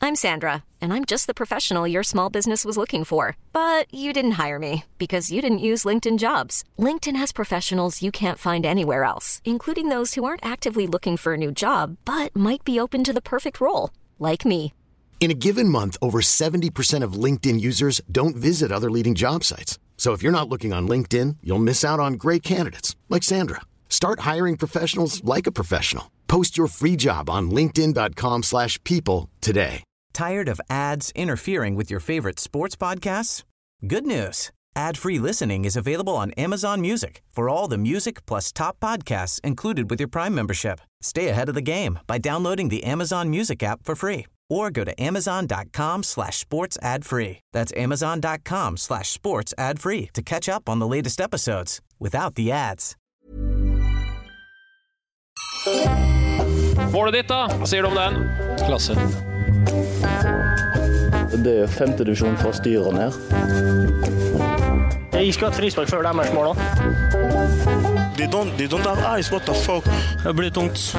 I'm Sandra, and I'm just the professional your small business was looking for. But you didn't hire me because you didn't use LinkedIn Jobs. LinkedIn has professionals you can't find anywhere else, including those who aren't actively looking for a new job, but might be open to the perfect role, like me. In a given month, over 70% of LinkedIn users don't visit other leading job sites. So if you're not looking on LinkedIn, you'll miss out on great candidates like Sandra. Start hiring professionals like a professional. Post your free job on linkedin.com/people today. Tired of ads interfering with your favorite sports podcasts? Good news. Ad-free listening is available on Amazon Music for all the music plus top podcasts included with your Prime membership. Stay ahead of the game by downloading the Amazon Music app for free or go to amazon.com/sports ad-free. That's amazon.com/sports ad-free to catch up on the latest episodes without the ads. Målet ditt da, hva sier du om den? Klasse. Det femte divisjon fra styret ned. Jeg skulle hatt frispark før deres mål da. They don't have eyes, what the fuck? Det blir tungt.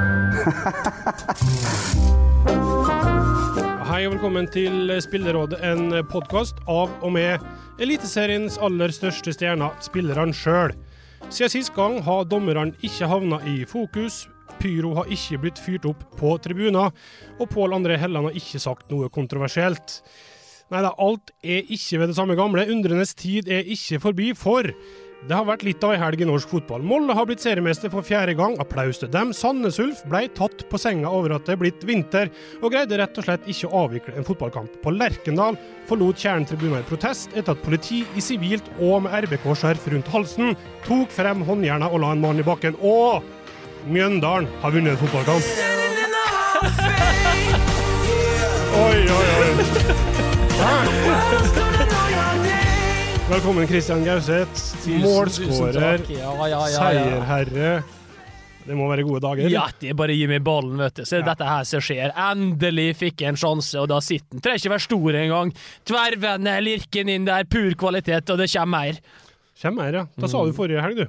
Hei og velkommen til Spillerådet, en podcast av og med Eliteseriens aller største stjerner, spillerne selv. Siden sist gang har dommerne ikke havnet i fokus, Pyro har ikke blitt fyrt opp på tribuner, og Pål André Helland har ikke sagt noe kontroversielt. Neida, alt ikke ved det samme gamle, undrenes tid ikke forbi, for det har vært litt av en helg i norsk fotball. Molde har blitt seriemester for 4. gang, applaus til dem. Sandnes Ulf ble tatt på senga over at det blitt vinter, og greide rett og slett ikke å avvikle en fotballkamp. På Lerkendal forlot kjernetribuner i protest etter at politi i sivilt og med RBK-skjerf rundt halsen tok frem håndjernet og la en mann i bakken. Og Mjøndalen har vunnet en fotballkamp. Oi. Velkommen Kristian Gauseth, målskårer, seierherre. Det må være gode dager. Ja, det bare gi meg ballen, vet du. Så dette her som skjer. Endelig fikk jeg en sjanse, og da sitter den. Trenger ikke være stor en gang. Tverrvende, lirken inn der, pur kvalitet, og det kommer mer. Kommer mer, ja. Da sa du forrige helg, du.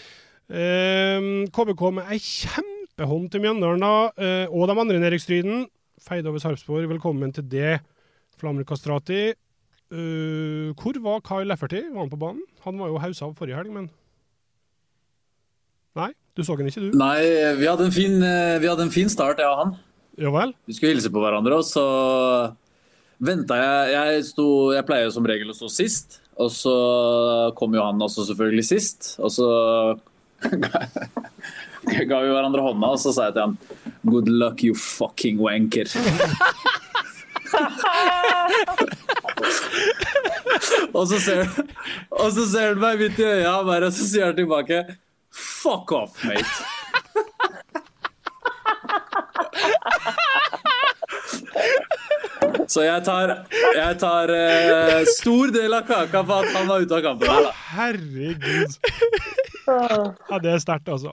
KBK med en kjempehånd til Mjøndalen da, og de andre nedrykksstriden. Feid over Sarpsborg, velkommen til det, Flamur Kastrati. Hvor var Kyle Lefferty? Var han på banen? Han var jo hausa av forrige helg, men... Nei, du så han ikke, du? Nei, vi hadde en fin start, jeg og han. Ja vel? Vi skulle hilse på hverandre, og så ventet jeg pleier jo som regel å stå sist, og så kom jo han også selvfølgelig sist, og så ga vi hverandre hånda, og så sa jeg til han, good luck, you fucking wanker. og så ser han meg midt i øya, og så sier han tilbake, fuck off, mate. Så jeg tar stor del av kaka for at han var ute av kampen her, da. Herregud. Ja, det sterkt, altså.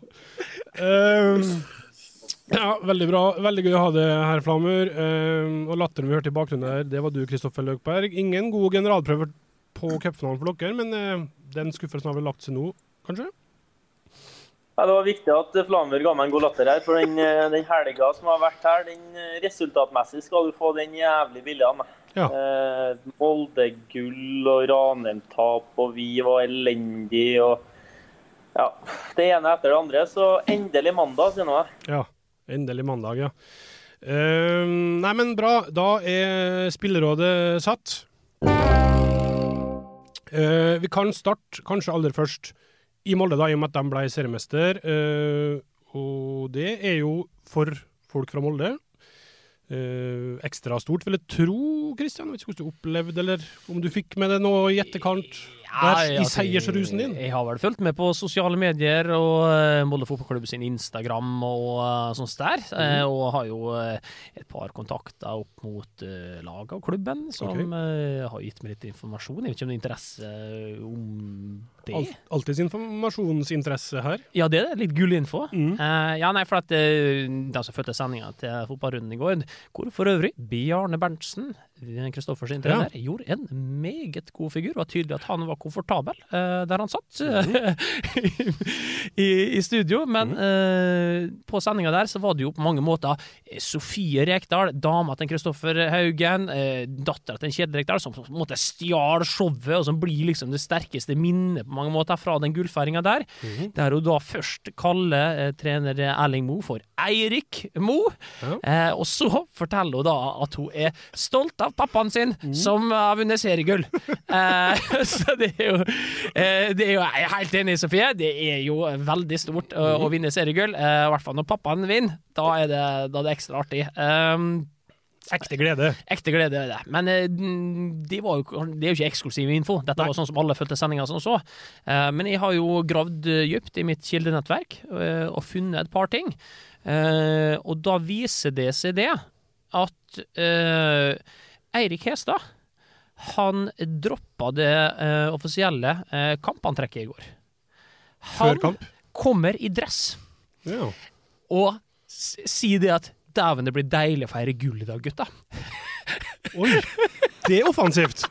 Ja, veldig bra. Veldig gøy å ha det her, Flamur. Og latteren vi hørte i bakgrunnen her, det var du, Kristoffer Løkberg. Ingen god generalprøve på cupfinalen for dere, men den skuffelsen har vel lagt seg nå, kanskje? Ja, det var viktig at Flamur ga meg en god latter her, for den helga som har vært her, den resultatmessig skal du få den jævlig billig av meg. Ja. Molde-gull og Ranheim-tap, og vi var elendig, og ja, det ene etter det andre, så endelig mandag, sier nå jeg. Ja, endelig mandag, ja. Nei, men bra, da spillerådet satt. Vi kan starte, kanskje aller først, i Molde da, i og med at de ble seriemester, og det jo for folk fra Molde ekstra stort, vil jeg tro, Kristian. Jeg vet ikke hvordan du opplevde, eller om du fikk med det noe i etterkant i seiersrusen din. Jeg har vel fulgt med på sosiale medier og Molde fotballklubb sin Instagram og sånt der, og har jo et par kontakter opp mot laget og klubben som har gitt meg litt informasjon. Jeg vet ikke om det er interesse om det. Alltids informasjonsinteresse her. Ja, det litt gullinfo. Ja, nei, for at de som følte sendingen til fotballrunden i går, hvor for øvrig Bjarne Berntsen Kristoffer sin trener, gjorde en meget god figur. Det var tydelig at han var komfortabel der han satt i studio, men på sendingen der så var det jo på mange måter Sofie Rekdal, dama til Kristoffer Haugen, datteren til Kjetil Rekdal, som på en måte stjal showet, og som blir liksom det sterkeste minnet på mange måter fra den gullfeiringen der. Der hun da først kaller trener Erling Moe for Eirik Moe, og så forteller hun da at hun stolt av pappaen sin som har vunnet seriegull. Så det er jo jeg er helt enig i, Sofie, det er jo veldig stort å vinne seriegull, i hvert fall når pappaen vinner, da er det ekstra artig. Ekte glede. Ekte glede er det. Men det er jo ikke eksklusiv info. Dette var sånn som alle følte sendingen som så. Men jeg har jo gravd dypt i mitt kildenettverk og funnet et par ting. Og da viser det seg det at Eirik Hestad, han droppet det offisielle kampantrekket i går. Han kommer i dress. Ja. Og sier det at dæven, det blir deilig å feire gull i dag, gutta. Oi, det er offensivt.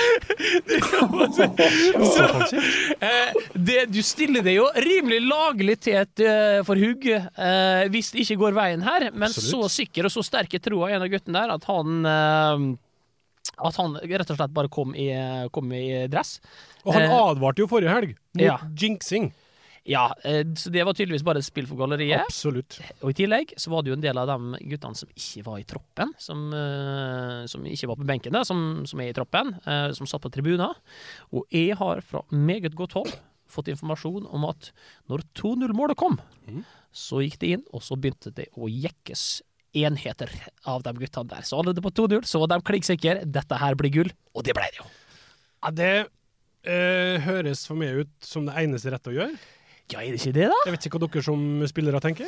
Du stiller det jo rimelig laglig til for hugg hvis det ikke går veien her, men absolutt. Så sikker og så sterk tro av en av gutten der at han rett og slett bare kom i dress. Og han advarte jo forrige helg mot jinxing. Ja, så det var tydeligvis bare et spill for galleriet. Absolutt. Og i tillegg så var det jo en del av de guttene som ikke var i troppen, som ikke var på benken der, som er i troppen, som satt på tribuner. Og jeg har fra meget godt hold fått informasjon om at når 2-0-målet kom, så gikk det inn, og så begynte det å jekkes enheter av de guttene der. Så alle det på 2-0, så var de klikksikre. Dette her blir gull, og det ble det jo. Ja, det høres for meg ut som det eneste rett å gjøre. Ja, er det ikke det da? Jeg vet ikke hva dere som spillere tenker.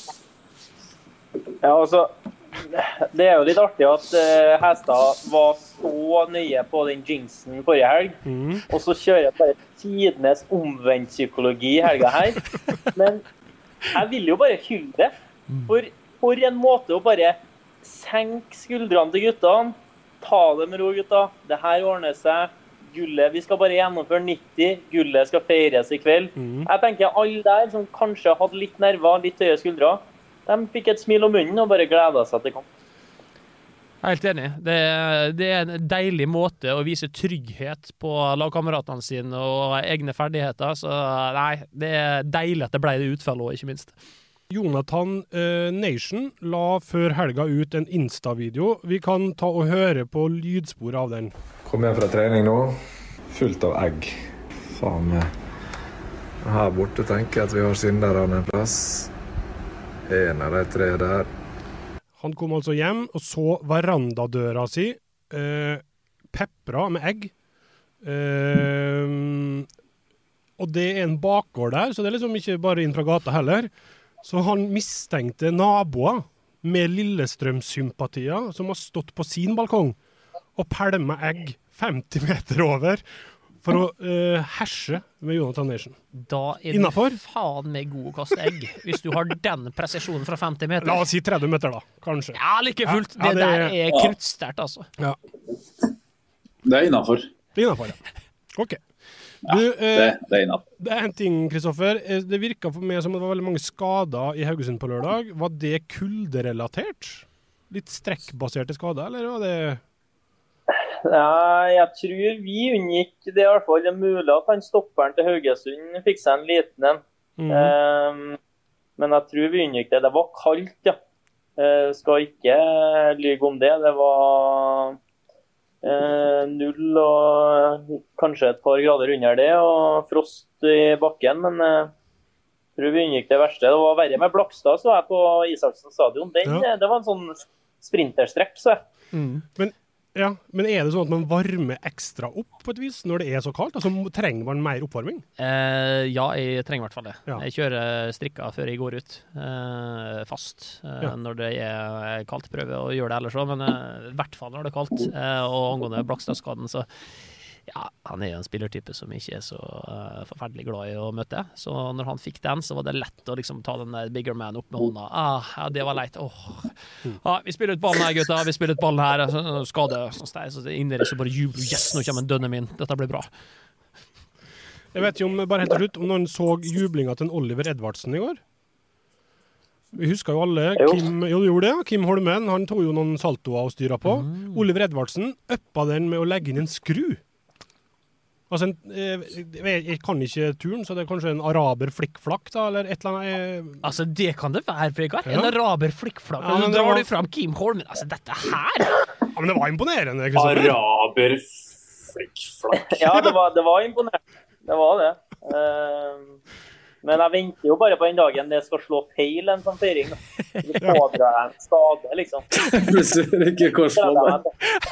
Ja, altså, det er jo litt artig at Hestad var så nøye på den jinxen forrige helg, og så kjører jeg bare tidenes omvendt psykologi i helga her. Men jeg vil jo bare hylle det, for en måte å bare senke skuldrene til guttene, ta det med ro, gutta, det her ordner seg. Gullet, vi skal bare gjennomføre 90, gullet skal feires i kveld. Jeg tenker alle der som kanskje hadde litt nerver, litt høye skuldre, de fikk et smil om munnen og bare gledet seg til kamp. Helt enig. Det er en deilig måte å vise trygghet på lagkameratene sine og egne ferdigheter, så nei, det er deilig at det ble det utfallet også, ikke minst. Jonathan Nation la før helga ut en Insta-video. Vi kan ta og høre på lydspor av den. Kom hjem fra trening nå, fullt av egg. Faen meg. Her borte tenker jeg at vi har synderne en plass. En av de 3 der. Han kom altså hjem og så verandadøra si, pepra med egg. Og det er en bakgård der, så det er liksom ikke bare inn fra gata heller. Så han mistenkte naboer med Lillestrøm-sympatier som har stått på sin balkong og pælmet egg 50 meter over for å herse med Jonathan Nation. Da er du faen meg god å kaste egg, hvis du har den presisjonen fra 50 meter. La oss si 30 meter da, kanskje. Ja, like fullt. Ja, det der er kruttsterkt, altså. Ja. Det er innenfor. Det er innenfor, ja. Ok. Du, det er innenfor. Det er en ting, Kristoffer. Det virket for meg som det var veldig mange skader i Haugesund på lørdag. Var det kulderelatert? Litt strekkbaserte skader, eller var det... Ja, jeg tror vi unngikk det i hvert fall. Det er mulig at han stopperen til Haugesund fikk seg en liten en. Men jeg tror vi unngikk det. Det var kaldt, ja. Skal ikke lyge om det. Det var 0 og kanskje et par grader under det, og frost i bakken. Men jeg tror vi unngikk det verste. Det var verre med Blakstad, så jeg på Isaksen stadion. Det var en sånn sprinterstrekk, så jeg. Men er det sånn at man varmer ekstra opp på et vis når det er så kaldt? Altså trenger man mer oppvarming? Ja, jeg trenger i hvert fall det. Ja. Jeg kjører strikka før jeg går ut, fast, når det er kaldt. Prøver å gjøre det ellers også, men i hvert fall når det er kaldt. Og angående Blakstadskaden, så Ja, han jo en spillertype som ikke så forferdelig glad I å møte. Så når han fikk den, så var det lett å liksom ta den der bigger man opp med hånda. Ja, det var leit. Ja, vi spiller ut ballen her, gutta. Vi spiller ut ballen her. Skade. Så det inni det så bare jubler. Yes, nå kommer dønnen min. Dette blir bra. Jeg vet ikke bare helt til slutt, om noen så jublinga til Oliver Edvardsen I går? Vi husker jo alle, Kim Holmen, han tog jo noen saltoer og styret på. Oliver Edvardsen øppa den med å legge inn en skru. Altså, jeg kan ikke turen, så det kanskje en araber flikkflakk da, eller et eller annet. Altså, det kan det være, Vegard. En araber flikkflakk. Ja, drar du frem Kim Holmen. Altså, dette her! Ja, men det var imponerende, Kristoffer. Araber flikkflakk. Ja, det var imponerende. Det var det. Men jeg venter jo bare på den dagen det skal slå feil en sånn feiring. Det pådrar en skade, liksom. Plutselig ikke korsbånd.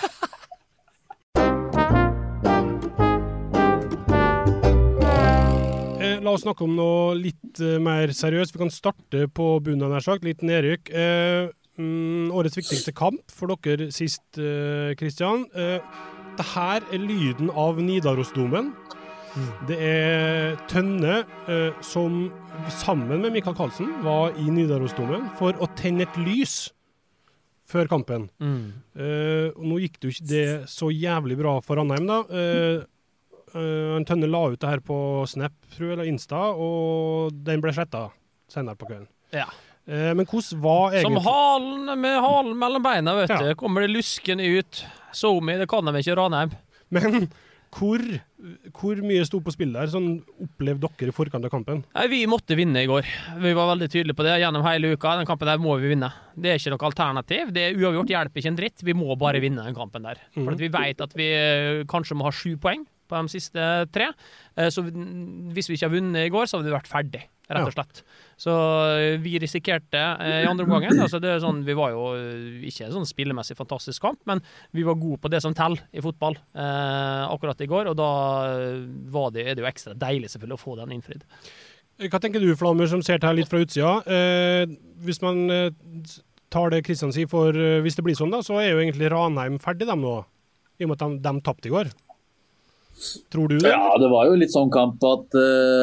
La oss snakke om noe litt mer seriøst. Vi kan starte på bunnen nær sagt, litt nedrykk. Årets viktigste kamp for dere sist, Kristian. Det her lyden av Nidarosdomen. Det Tønne som sammen med Mikael Karlsen var I Nidarosdomen for å tenne et lys før kampen. Og nå gikk det jo ikke det så jævlig bra for Ranheim da. Tønne la ut det her på Snap, tror jeg, eller Insta, og den ble slettet senere på kvelden. Ja. Men hvordan var egentlig... Som halen mellom beina, vet du, kommer det lusken ut. Somi, det kan de ikke Ranheim. Men... Hvor mye stod på spill der? Sånn opplevde dere I forkant av kampen? Nei, vi måtte vinne I går. Vi var veldig tydelige på det gjennom hele uka. Den kampen der må vi vinne. Det ikke noe alternativ. Det uavgjort hjelper ikke en dritt. Vi må bare vinne den kampen der. For at vi vet at vi kanskje må ha 7 poeng på de siste 3. Så hvis vi ikke har vunnet I går, så hadde vi vært ferdig, rett og slett. Så vi risikerte I andre omgangen. Altså det sånn, vi var jo ikke en sånn spillemessig fantastisk kamp, men vi var gode på det som teller I fotball akkurat I går, og da det jo ekstra deilig selvfølgelig å få den innfridd. Hva tenker du, Flammer, som ser det her litt fra utsida? Hvis man tar det Kristian sier, for hvis det blir sånn da, så jo egentlig Ranheim ferdig dem nå, I og med at de tappte I går. Tror du det? Ja, det var jo litt sånn kamp at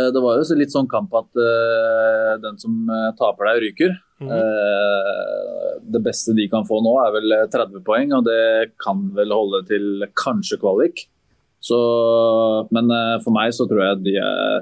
den som taper deg ryker. Det beste de kan få nå vel 30 poeng, og det kan vel holde til kanskje kvalik. Så, men for meg så tror jeg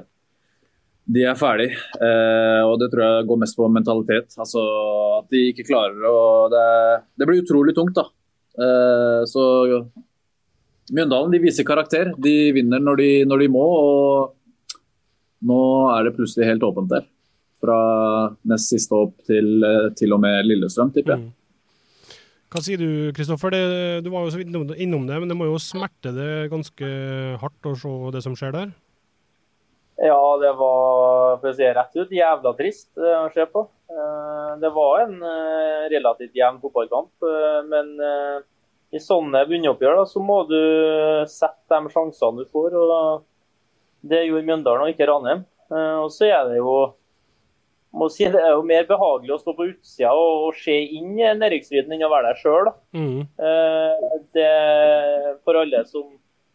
de ferdig, og det tror jeg går mest på mentalitet. Altså at de ikke klarer å... Det blir utrolig tungt da. Så... Mjøndalen, de viser karakter. De vinner når de må, og nå det plutselig helt åpent der. Fra nest siste opp til og med Lillestrøm, tipper jeg. Hva sier du, Kristoffer? Du var jo så vidt innom det, men det må jo smerte det ganske hardt å se det som skjer der? Ja, det var, for å si rett ut, jævla trist å se på. Det var en relativt jevn fotballkamp, men... I sånne bunnoppgjør da, så må du sette de sjansene du får, og det gjorde Mjøndalen og ikke Ranheim. Og så det jo, må si, det jo mer behagelig å stå på utsida og se inn I nedrykksstriden enn å være der selv. Det for alle som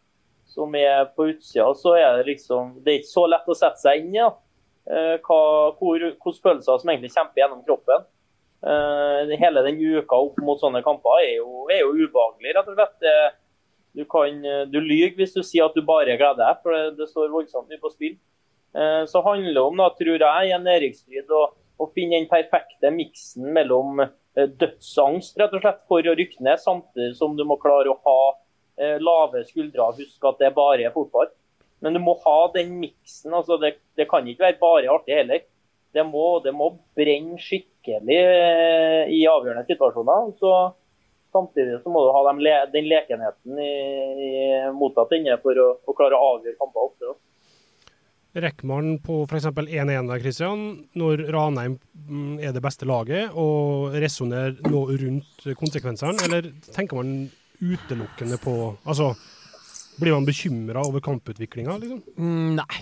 på utsida, så det liksom, det ikke så lett å sette seg inn I, hvordan følelser som egentlig kjemper gjennom kroppen. Hele den uka opp mot sånne kamper jo ubehagelig, rett og slett. Du lyger hvis du sier at du bare gleder deg, for det står voldsomt mye på spill. Så handler det om, da, tror jeg, I en nedrykksstrid å finne den perfekte miksen mellom dødsangst, rett og slett, for å rykke ned, samtidig som du må klare å ha lave skuldre. Husk at det bare fotball. Men du må ha den miksen, altså det kan ikke være bare artig heller. Det må brenne skikkelig I avgjørende situasjoner, så samtidig så må du ha den lekenheten I motsatt ende for å klare å avgjøre kamper ofte. Rekker man på for eksempel 1-1 der, Kristian, når Ranheim det beste laget, og resonerer nå rundt konsekvensene, eller tenker man utelukkende på, altså, blir man bekymret over kamputviklingen, liksom? Nei.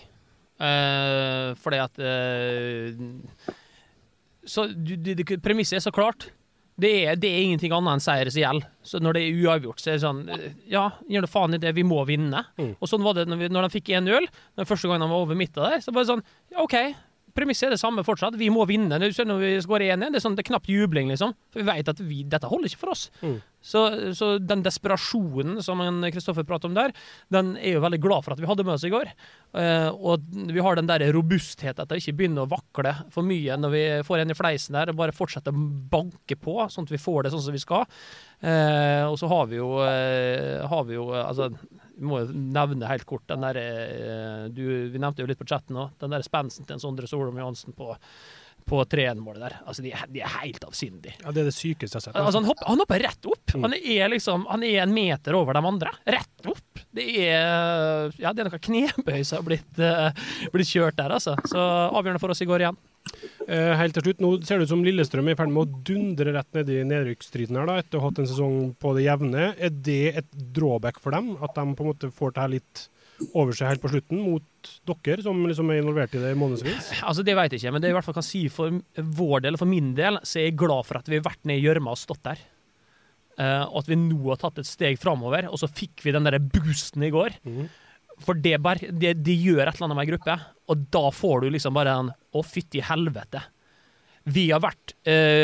Fordi at så premisset så klart Det er ingenting annet enn seier som gjelder. Så når det uavgjort, så det sånn, ja, gjør det faen i det, vi må vinne. Og sånn var det når de fikk 1-0, den første gangen de var over midten der, så var det sånn, ja, ok, premisset det samme fortsatt, vi må vinne. Når vi skårer 1-1, det er knapt jubling, liksom. For vi vet at dette holder ikke for oss. Så den desperasjonen som Kristoffer pratet om der, den jo veldig glad for at vi hadde med oss i går. Og vi har den der robustheten at det ikke begynner å vakle for mye når vi får en i fleisen der, og bare fortsetter å banke på, sånn at vi får det sånn som vi skal. Og så har vi jo altså, vi må jo nevne helt kort den der, vi nevnte jo litt på chatten nå, den der spensen til en Sondre Solom Johansen på 3-1-målet der. Altså, de helt avsindige. Ja, det det sykeste jeg har sett. Altså, han hopper rett opp. Han han en meter over de andre. Rett opp. Det noe knebøy som har blitt kjørt der, altså. Så avgjørende for oss i går igjen. Helt til slutt, nå ser det ut som Lillestrøm i ferd med å dundre rett ned i nedrykksstriden her da, etter å ha hatt en sesong på det jevne. Det et drawback for dem, at de på en måte får det her litt over seg helt på slutten mot dere som liksom involvert i det månedsvis? Altså det vet jeg ikke, men det jeg i hvert fall kan si for vår del og for min del, så jeg glad for at vi har vært ned i gjørma og stått der. Og at vi nå har tatt et steg fremover, og så fikk vi den der boosten i går. For det gjør et eller annet med en gruppe, og da får du liksom bare å fytte i helvete. Vi har vært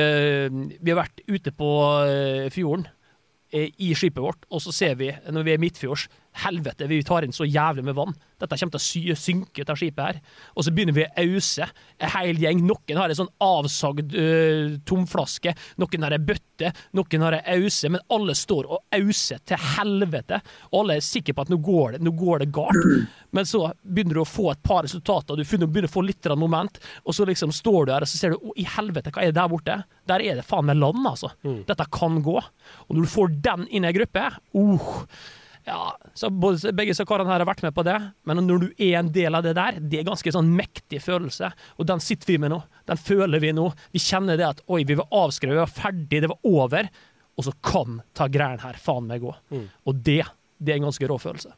ute på fjorden i skipet vårt, og så ser vi, når vi midtfjords, helvete, vi tar inn så jævlig med vann. Dette kommer til å synke ut av skipet her. Og så begynner vi å ause. En hel gjeng. Noen har en sånn avsagd tomflaske. Noen har en bøtte. Noen har en ause. Men alle står og auser til helvete. Og alle sikre på at nå går det galt. Men så begynner du å få et par resultater. Du begynner å få litt moment. Og så liksom står du her, og så ser du, i helvete, hva det der borte? Der det faen med land, altså. Dette kan gå. Og når du får den inn i en gruppe, ja, så begge karene her har vært med på det, men når du en del av det der, det ganske sånn mektig følelse, og den sitter vi med nå, den føler vi nå, vi kjenner det at, oi, vi var avskrevet, vi var ferdig, det var over, og så kan ta greien her faen meg gå. Og det en ganske rå følelse.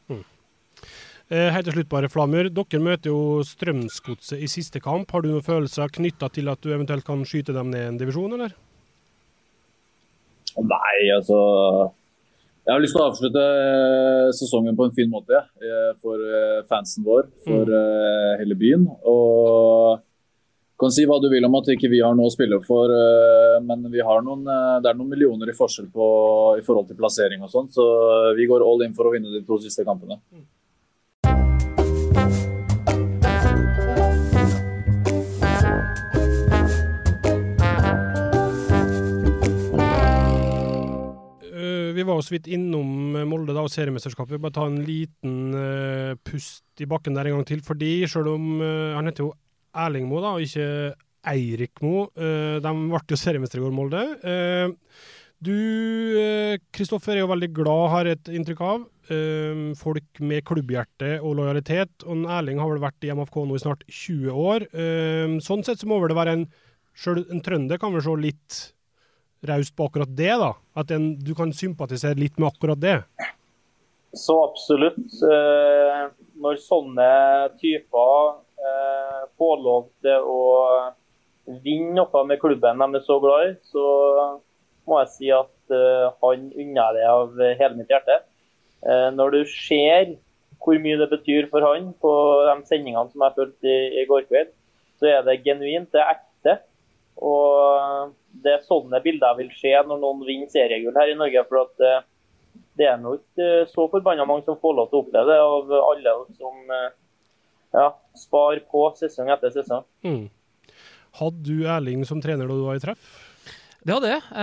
Helt til slutt bare, Flamur, dere møter jo Strømsgodset i siste kamp. Har du noen følelser knyttet til at du eventuelt kan skyte dem ned en divisjon, eller? Nei, altså... Jeg har lyst til å avslutte sesongen på en fin måte, for fansen vår, for hele byen. Og kan si hva du vil om at ikke vi har noe å spille for, men vi har det noen millioner i forskjell i forhold til plassering og sånt, så vi går all in for å vinne de 2 siste kampene. Vi var så vidt innom Molde da, og seriemesterskapet. Vi bare ta en liten pust i bakken der en gang til, fordi selv om han heter jo Erling Mo da, og ikke Eirik Mo, de ble jo seriemester i går, Molde. Du, Kristoffer, jo veldig glad, har et inntrykk av. Folk med klubbhjerte og lojalitet, og Erling har vel vært i MFK nå i snart 20 år. Sånn sett så må det være selv en trønder kan vel se litt raust på akkurat det da, at du kan sympatisere litt med akkurat det. Så absolutt. Når sånne typer får lov til å vinne noe med klubben de så glad i, så må jeg si at han unner det av hele mitt hjerte. Når du ser hvor mye det betyr for han på de sendingene som jeg følte i går kveld, så det genuint, det ekte. Og det sånne bilder vil skje når noen vinner seriegull her i Norge, for at det nok ikke så forbannet mange som får lov til å oppleve det av alle som spar på sesong etter sesong. Hadde du Erling som trener da du var i treff? Det hadde jeg.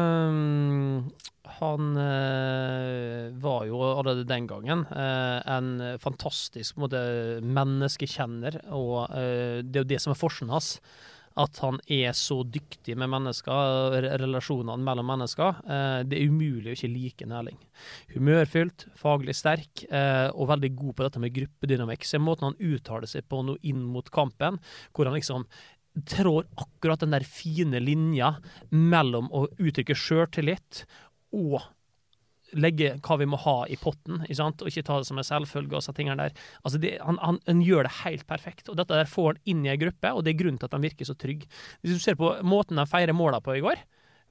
Han var jo allerede den gangen en fantastisk menneskekjenner, og det jo det som forskjellen hans, at han så dyktig med mennesker, relasjonene mellom mennesker. Det umulig å ikke like en Erling. Humørfylt, faglig sterk, og veldig god på dette med gruppedynamikk. Så måten han uttaler seg på noe inn mot kampen, hvor han liksom trår akkurat den der fine linja mellom å uttrykke selvtillit og legge hva vi må ha i potten, ikke sant? Og ikke ta det som en selvfølge og så tingene der. Altså han gjør det helt perfekt, og dette der får han inn i en gruppe, og det grunnen til at han virker så trygg. Hvis du ser på måten han feirer måla på i går,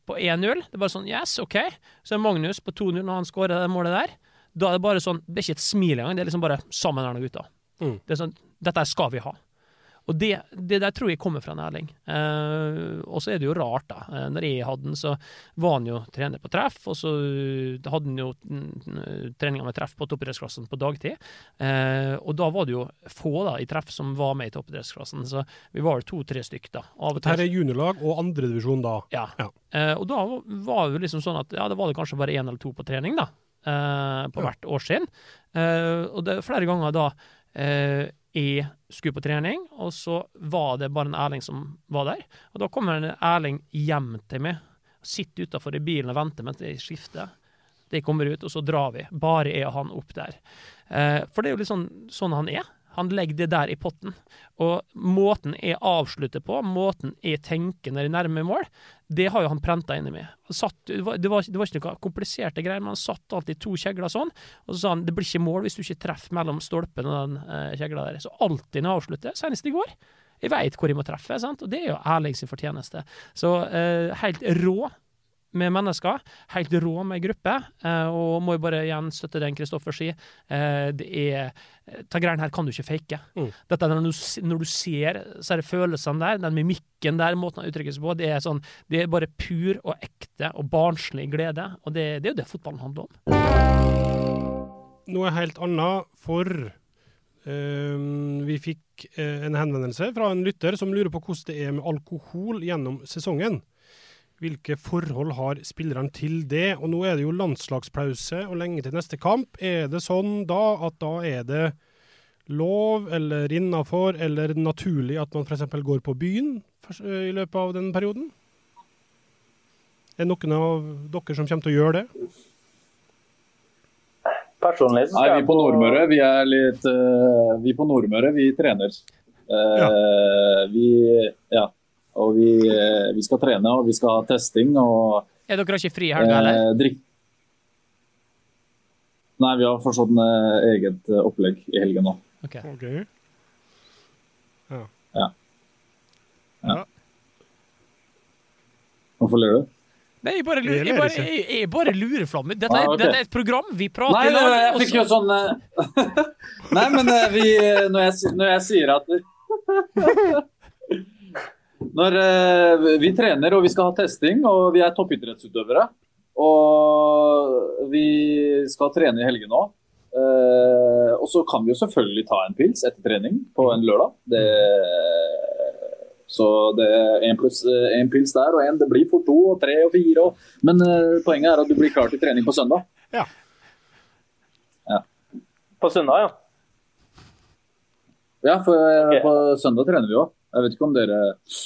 på 1-0. Det bare sånn, yes, ok. Så Magnus på 2-0 når han skårer det målet der. Da det bare sånn, det ikke et smil engang, det liksom bare sammen her noen gutter. Det sånn, dette skal vi ha. Og det der tror jeg kommer fra en Erling. Og så det jo rart da. Når jeg hadde den, så var han jo trener på treff, og så hadde han jo treninger med treff på toppidrettsklassen på dagtid. Og da var det jo få da, i treff som var med i toppidrettsklassen, så vi var jo 2-3 stykk da. Dette juniorlag og andre divisjon da? Ja. Og da var det liksom sånn at, ja, det var det kanskje bare 1 eller 2 på trening da, på hvert år sin. Og det flere ganger da, jeg skulle på trening, og så var det bare en Erling som var der. Og da kommer en Erling hjem til meg, sitter utenfor i bilen og venter mens jeg skifter. De kommer ut, og så drar vi. Bare jeg og han opp der. For det jo litt sånn han Han legger det der i potten. Og måten jeg avslutter på, måten jeg tenker når jeg nærmer mål, det har jo han prentet inni meg. Det var ikke noe kompliserte greier, men han satt alltid 2 kjegler sånn, og så sa han, det blir ikke mål hvis du ikke treffer mellom stolpen og den kjegla der. Så alltid når jeg avslutter, senest i går, jeg vet hvor jeg må treffe, sant? Og det jo Erling sin fortjeneste. Så helt rå med mennesker, helt rå med gruppe, og må jo bare igjen støtte den Kristoffer sier. Ta greien her kan du ikke fake. Dette når du ser, så det følelsene der, den mimikken der, måten å uttrykke seg på, det sånn, det bare pur og ekte og barnslig glede, og det jo det fotballen handler om. Noe helt annet, for vi fikk en henvendelse fra en lytter som lurer på hvordan det med alkohol gjennom sesongen. Hvilke forhold har spillerne til det? Og nå det jo landslagspause og lenge til neste kamp. Det sånn da at da det lov eller innenfor eller naturlig at man for eksempel går på byen i løpet av den perioden? Noen av dere som kommer til å gjøre det? Personlig så vi på Nordmøre, vi på Nordmøre, vi trener. Og vi skal trene, og vi skal ha testing, og... dere ikke fri her, eller? Nei, vi har forstått eget opplegg i helgen nå. Ok. Ja. Hvorfor ler du? Nei, jeg bare lurer, Flamme. Dette et program, vi prater... Nei, jeg fikk jo sånn... Nei, men når jeg sier at... Når vi trener og vi skal ha testing, og vi toppidrettsutøvere, og vi skal trene i helgen nå, og så kan vi jo selvfølgelig ta en pils etter trening på en lørdag. Så det en pils der, og det blir for 2 og 3 og 4, men poenget at du blir klar til trening på søndag. Ja. På søndag, ja. Ja, for på søndag trener vi jo. Jeg vet ikke om dere...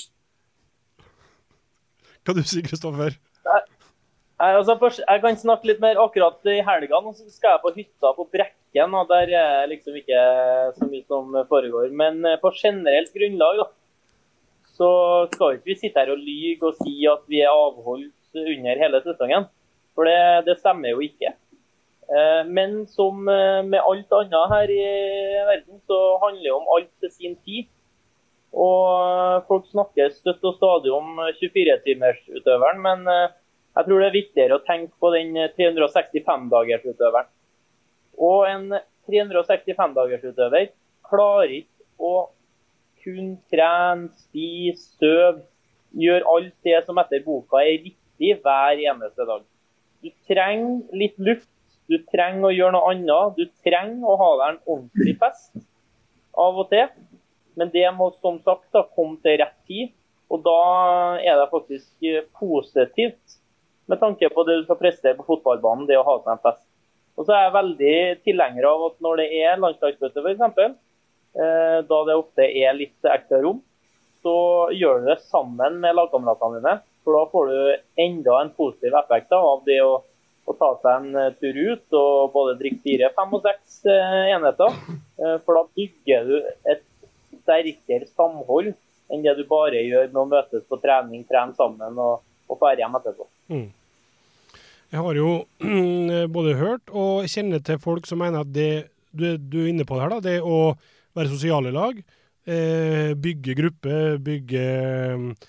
Hva du sier, Kristoffer? Jeg kan snakke litt mer akkurat i helgen, og så skal jeg på hytta på Brekken, og der liksom ikke så mye som foregår. Men på generelt grunnlag, da, så skal ikke vi sitte her og lyge og si at vi avholdt under hele sesongen. For det stemmer jo ikke. Men som med alt annet her i verden, så handler det om alt til sin tid. Og folk snakker støtt og stadig om 24-timersutøveren, men jeg tror det viktigere å tenke på den 365-dagersutøveren. Og en 365-dagersutøver klarer ikke å kun trene, spise, søve, gjøre alt det som etter boka riktig hver eneste dag. Du trenger litt luft, du trenger å gjøre noe annet, du trenger å ha deg en ordentlig fest av og til. Men det må som sagt da komme til rett tid, og da det faktisk positivt med tanke på det du skal prestere på fotballbanen, det å ha seg en fest. Og så jeg veldig tilhenger av at når det landslagsmøte for eksempel, da det ofte litt ekstra rom, så gjør du det sammen med lagkameratene dine, for da får du enda en positiv effekt da, av det å ta seg en tur ut og både drikke 4, 5 og 6 enheter, for da bygger du et sterkere samhold enn det du bare gjør med å møtes på trening, trene sammen og fære hjem etterpå. Jeg har jo både hørt og kjenner til folk som mener at det du inne på det her, da, det å være sosiale lag, bygge gruppe, bygge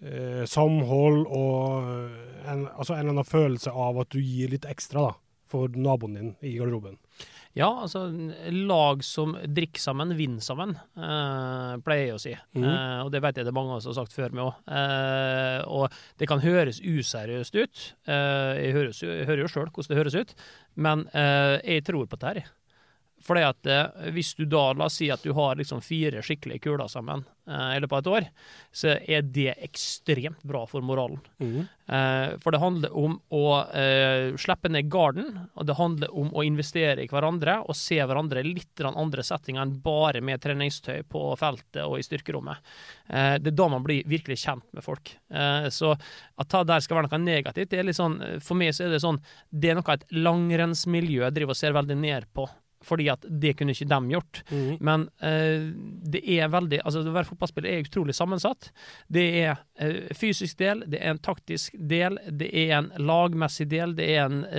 samhold og en eller annen følelse av at du gir litt ekstra da, for naboen din i garderoben. Ja, altså lag som drikker sammen, vinner sammen, pleier jeg å si. Og det vet jeg det mange som har sagt før meg også. Og det kan høres useriøst ut. Jeg hører jo selv hvordan det høres ut, men jeg tror på det her. Fordi at hvis du da, la oss si at du har liksom 4 skikkelige kuler sammen eller på et år, så det ekstremt bra for moralen. For det handler om å slippe ned garden, og det handler om å investere i hverandre og se hverandre litt andre settinger enn bare med treningstøy på feltet og i styrkerommet. Det da man blir virkelig kjent med folk. Så at det der skal være noe negativt, det litt sånn, for meg så det sånn, det noe et langrennsmiljø driver og ser veldig ned på. Fordi at det kunne ikke dem gjort. Men det veldig, altså å være fotballspiller utrolig sammensatt. Det fysisk del, det en taktisk del, det en lagmessig del, det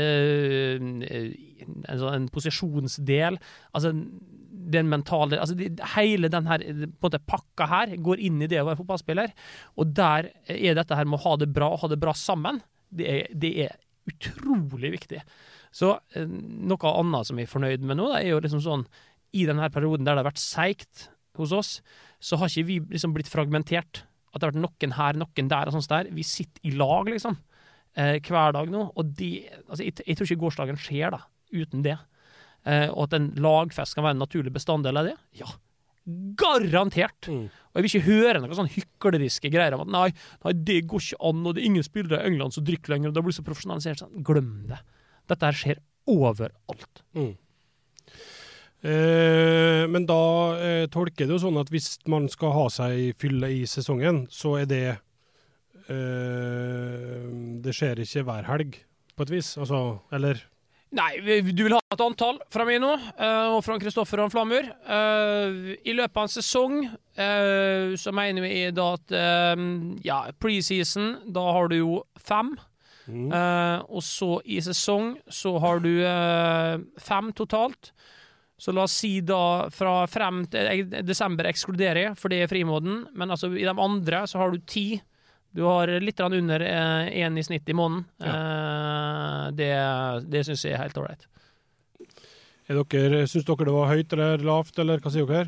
en posisjonsdel, altså det en mental del, altså hele den her på en måte pakka her går inn i det å være fotballspiller, og der dette her med å ha det bra sammen, det utrolig viktig. Så noe annet som jeg fornøyd med nå, det jo liksom sånn, i denne perioden der det har vært seigt hos oss, så har ikke vi liksom blitt fragmentert. At det har vært noen her, noen der og sånt der. Vi sitter i lag liksom, hver dag nå, og altså, jeg tror ikke gårsdagen skjer da, uten det. Og at en lagfest kan være en naturlig bestanddel av det, ja, garantert. Og jeg vil ikke høre noen sånn hykleriske greier om at nei, det går ikke an, og det ingen spillere i England som drikker lenger, og det blir så profesjonalisert. Sånn. Glem det. Dette her skjer overalt. Men da tolker det jo sånn at hvis man skal ha seg fylle i sesongen, så det skjer ikke hver helg på et vis, altså, eller? Nei, du vil ha et antall fra meg nå, og fra Kristoffer og Flamur. I løpet av en sesong, så mener vi da at, preseason, da har du jo 5. Og så i sesong så har du 5 totalt. Så la oss si da fra frem til desember ekskluderer, for det frimoden, men altså i de andre så har du 10. Du har litt under 1 i snitt i måneden. Det synes jeg helt ordentlig. Synes dere det var høyt eller lavt, eller hva sier dere?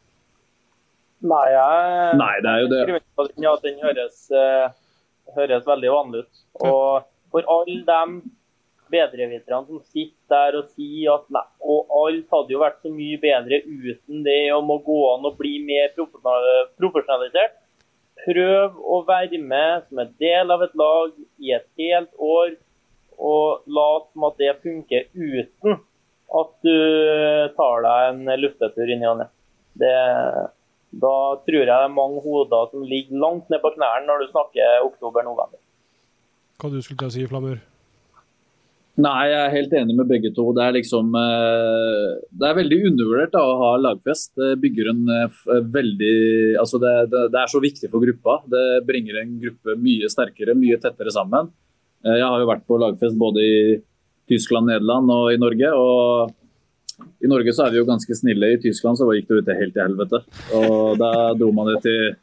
Nei, det jo det. Den høres veldig vanlig ut. Og for alle de bedrevitterne som sitter der og sier at nei, og alt hadde jo vært så mye bedre uten det, og må gå an og bli mer profesjonalisert, prøv å være med som en del av et lag i et helt år, og lat som at det funker uten at du tar deg en luftetur inn i det. Da tror jeg det mange hoder som ligger langt ned på knærne når du snakker oktober-november. Hva du skulle si, Flamur? Nei, jeg helt enig med begge to. Det liksom, det veldig undervurdert da, å ha lagfest. Det bygger en veldig, altså det så viktig for gruppa. Det bringer en gruppe mye sterkere, mye tettere sammen. Jeg har jo vært på lagfest både i Tyskland, Nederland og i Norge, og i Norge så vi jo ganske snille. I Tyskland så gikk det ut helt i helvete, og da dro man det til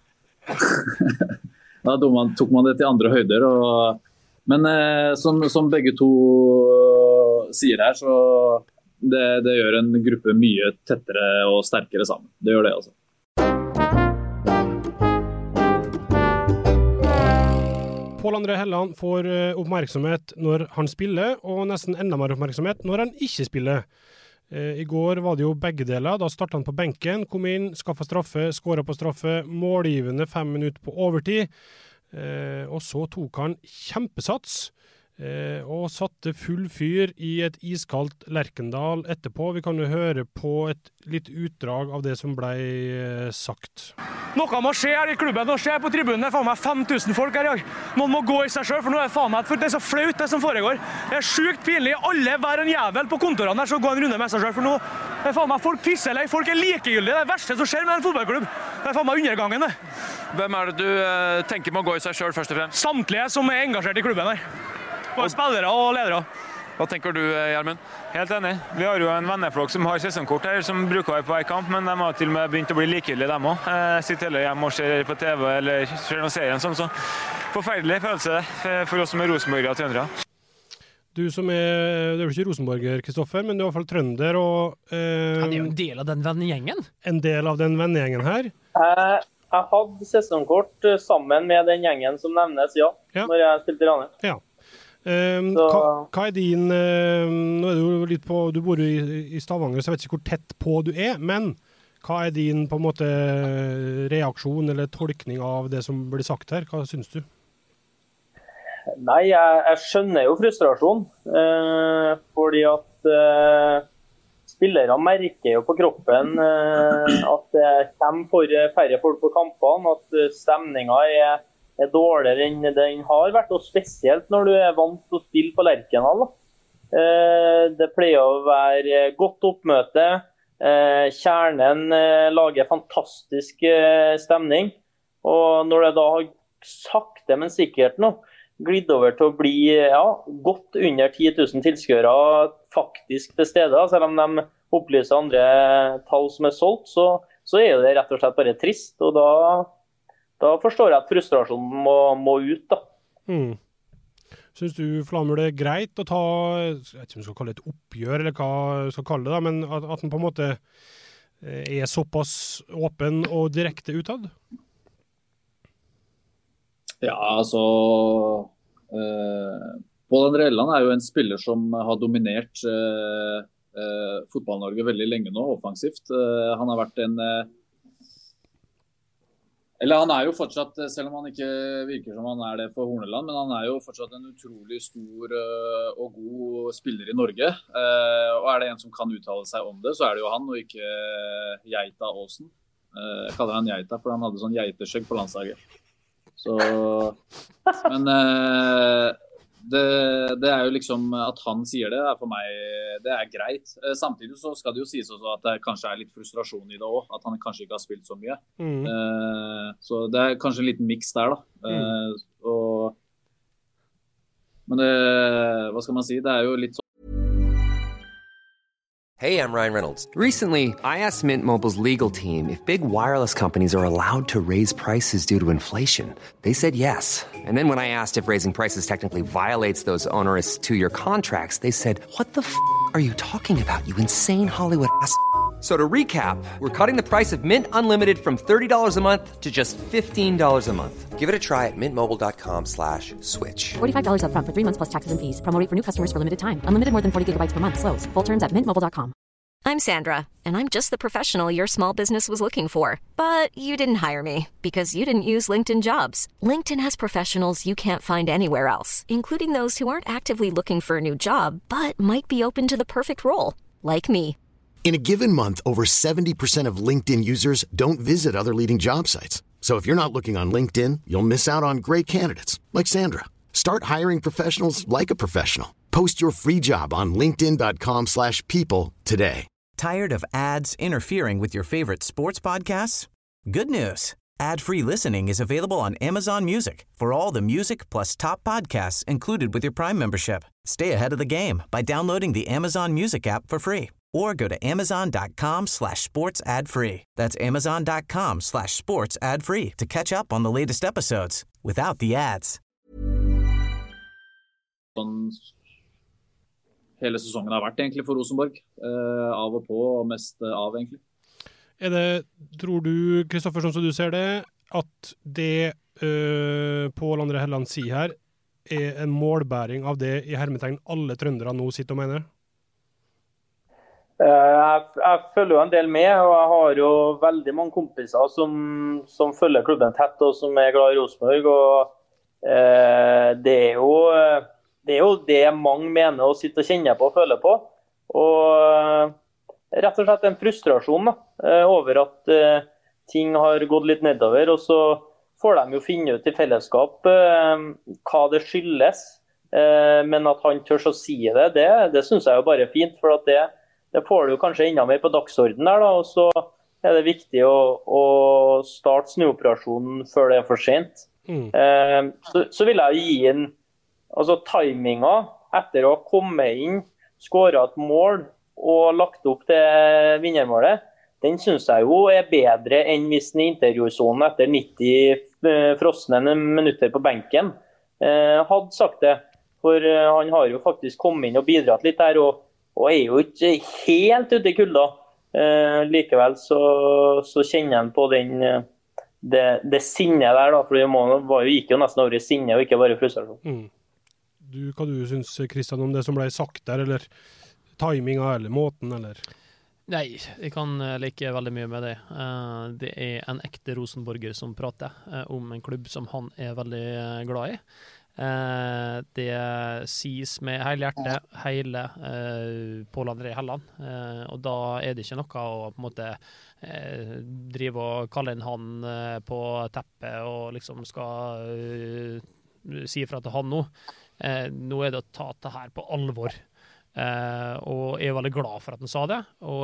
tok man det til andre høyder, men som begge to sier her, så det gjør en gruppe mye tettere og sterkere sammen. Det gjør det altså. Pål André Helland får oppmerksomhet når han spiller, og nesten enda mer oppmerksomhet når han ikke spiller. I går var det jo begge deler. Da startet han på benken, kom inn, skaffet straffe, skåret på straffe, målgivende 5 minutter på overtid. Og så tok han kjempesats og satte full fyr i et iskaldt Lerkendal etterpå. Vi kan jo høre på et litt utdrag av det som ble sagt. Noe må skje her i klubben. Nå skjer på tribunen. Det faen meg 5000 folk her i dag. Noen må gå i seg selv, for nå det faen meg, for det så flaut det som foregår. Det sykt pinlig. Alle hver en jævel på kontorene der så går en runde med seg selv, for nå det faen meg folk pisser lei. Folk likegyldige. Det verste som skjer med en fotballklubb. Det faen meg undergangen det. Hvem det du tenker må gå i seg selv først og fremst? Samtlige som engasjert i klubben her. Både spillere og ledere. Hva tenker du, Gjermund? Helt enig. Vi har jo en venneflokk som har sesongkort her, som bruker det på hver kamp, men de har til og med begynt å bli likegyldige, dem også. Sitter heller hjemme og ser på TV eller ser noen serien sånn, så forferdelig følelse for oss som Rosenborgere og trøndere. Du som du jo ikke Rosenborger, Kristoffer, men du er i hvert fall trønder, og... det er jo en del av den vennegjengen. En del av den vennegjengen her. Jeg hadde sesongkort sammen med den gjengen som nevnes, når jeg spilte i Ranheim. Ja. Hva din nå er du jo litt på, du bor jo i Stavanger, så jeg vet ikke hvor tett på du men hva din på en måte reaksjon eller tolkning av det som blir sagt her? Hva synes du? Nei, jeg skjønner jo frustrasjon, fordi at spillere merker jo på kroppen at det kommer færre folk på kampene, at stemningen er dårligere enn den har vært, og spesielt når du er vant til å spille på Lerkendal. Det pleier å være godt oppmøte, kjernen lager fantastisk stemning, og når det da har sakte, men sikkert nå, glidd over til å bli godt under 10 000 tilskuere faktisk til stede, selv om de opplyser andre tall som er solgt, så er det rett og slett bare trist, og da forstår jeg at frustrasjonen må ut, da. Synes du, Flamur, det greit å ta, jeg vet ikke om du skal kalle det et oppgjør, eller hva du skal kalle det, da, men at den på en måte såpass åpen og direkte utad? Ja, altså... Pål Elland jo en spiller som har dominert fotball-Norge veldig lenge nå, offensivt. Han har vært Eller han jo fortsatt, selv om han ikke virker som han det for Horneland, men han jo fortsatt en utrolig stor og god spiller i Norge. Og det en som kan uttale seg om det, så det jo han, og ikke Geita Aasen. Jeg kaller han Geita, for han hadde sånn geiteskjegg på landslaget. Så, men det jo liksom at han sier det, for meg, det greit. Samtidig så skal det jo sies også at det kanskje litt frustrasjon i det også, at han kanskje ikke har spilt så mye. Så det kanskje en liten mix der da. Men det, hva skal man si, det jo litt sånn. Hey, I'm Ryan Reynolds. Recently, I asked Mint Mobile's legal team if big wireless companies are allowed to raise prices due to inflation. They said yes. And then when I asked if raising prices technically violates those onerous 2-year contracts, they said, "What the f*** are you talking about, you insane Hollywood ass?" So to recap, we're cutting the price of Mint Unlimited from $30 a month to just $15 a month. Give it a try at mintmobile.com/switch. $45 up front for 3 months plus taxes and fees. Promo rate for new customers for limited time. Unlimited more than 40 gigabytes per month. Slows full terms at mintmobile.com. I'm Sandra, and I'm just the professional your small business was looking for. But you didn't hire me because you didn't use LinkedIn Jobs. LinkedIn has professionals you can't find anywhere else, including those who aren't actively looking for a new job, but might be open to the perfect role, like me. In a given month, over 70% of LinkedIn users don't visit other leading job sites. So if you're not looking on LinkedIn, you'll miss out on great candidates, like Sandra. Start hiring professionals like a professional. Post your free job on linkedin.com/people today. Tired of ads interfering with your favorite sports podcasts? Good news. Ad-free listening is available on Amazon Music for all the music plus top podcasts included with your Prime membership. Stay ahead of the game by downloading the Amazon Music app for free or go to amazon.com/sports ad-free. That's amazon.com/sports ad-free to catch up on the latest episodes without the ads. Hele sesongen har vært egentlig for Rosenborg. Av og på, og mest av egentlig. Det, tror du, Kristoffer, sånn som du ser det, at det Pål André Helland sier her, en målbæring av det i hermetegn alle trøndere nå sitter og mener? Jeg følger jo en del med, og jeg har jo veldig mange kompiser som følger klubben tett, og som glad i Rosenborg, og det jo det mange mener å sitte og kjenne på og føle på, og rett og slett en frustrasjon da, over at ting har gått litt nedover, og så får de jo finne ut i fellesskap hva det skyldes, men at han tør å si det synes jeg jo bare er fint, for at det får du jo kanskje enda mer på dagsorden der da, og så det viktig å starte snuoperasjonen før det for sent. Så vil jeg gi inn, altså timinga etter å ha kommet inn, skåret et mål og lagt opp til vinnermålet, den synes jeg jo bedre enn hvis den i intervjusonen etter 90 frosne minutter på benken hadde sagt det. For han har jo faktisk kommet inn og bidratt litt der, og jo ikke helt ute i kulda. Likevel så kjenner han på det sinnet der, da, for det gikk jo nesten over i sinne og ikke bare frustrasjon. Hva du synes, Kristian, om det som ble sagt der, eller timinga, eller måten, eller? Nei, jeg kan like veldig mye med det. Det en ekte rosenborger som prater om en klubb som han veldig glad i. Det sies med hele hjertet, hele Pål André Helland, og da det ikke noe å på en måte drive og kalle inn han på teppet og liksom skal si fra til han nå. Nå det å ta det her på alvor. Og jeg veldig glad for at han sa det, og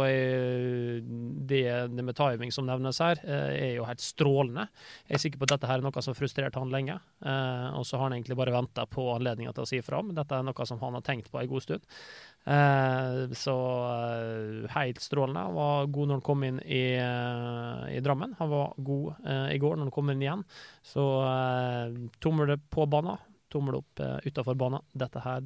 det med timing som nevnes her jo helt strålende. Jeg sikker på at dette her noe som frustrerte han lenge, og så har han egentlig bare ventet på anledningen til å si fra, men dette noe som han har tenkt på en god stund. Så helt strålende. Han var god når han kom inn i Drammen, han var god i går når han kom inn igjen, så tommel det på banen, tommel opp utenfor banen. Dette her,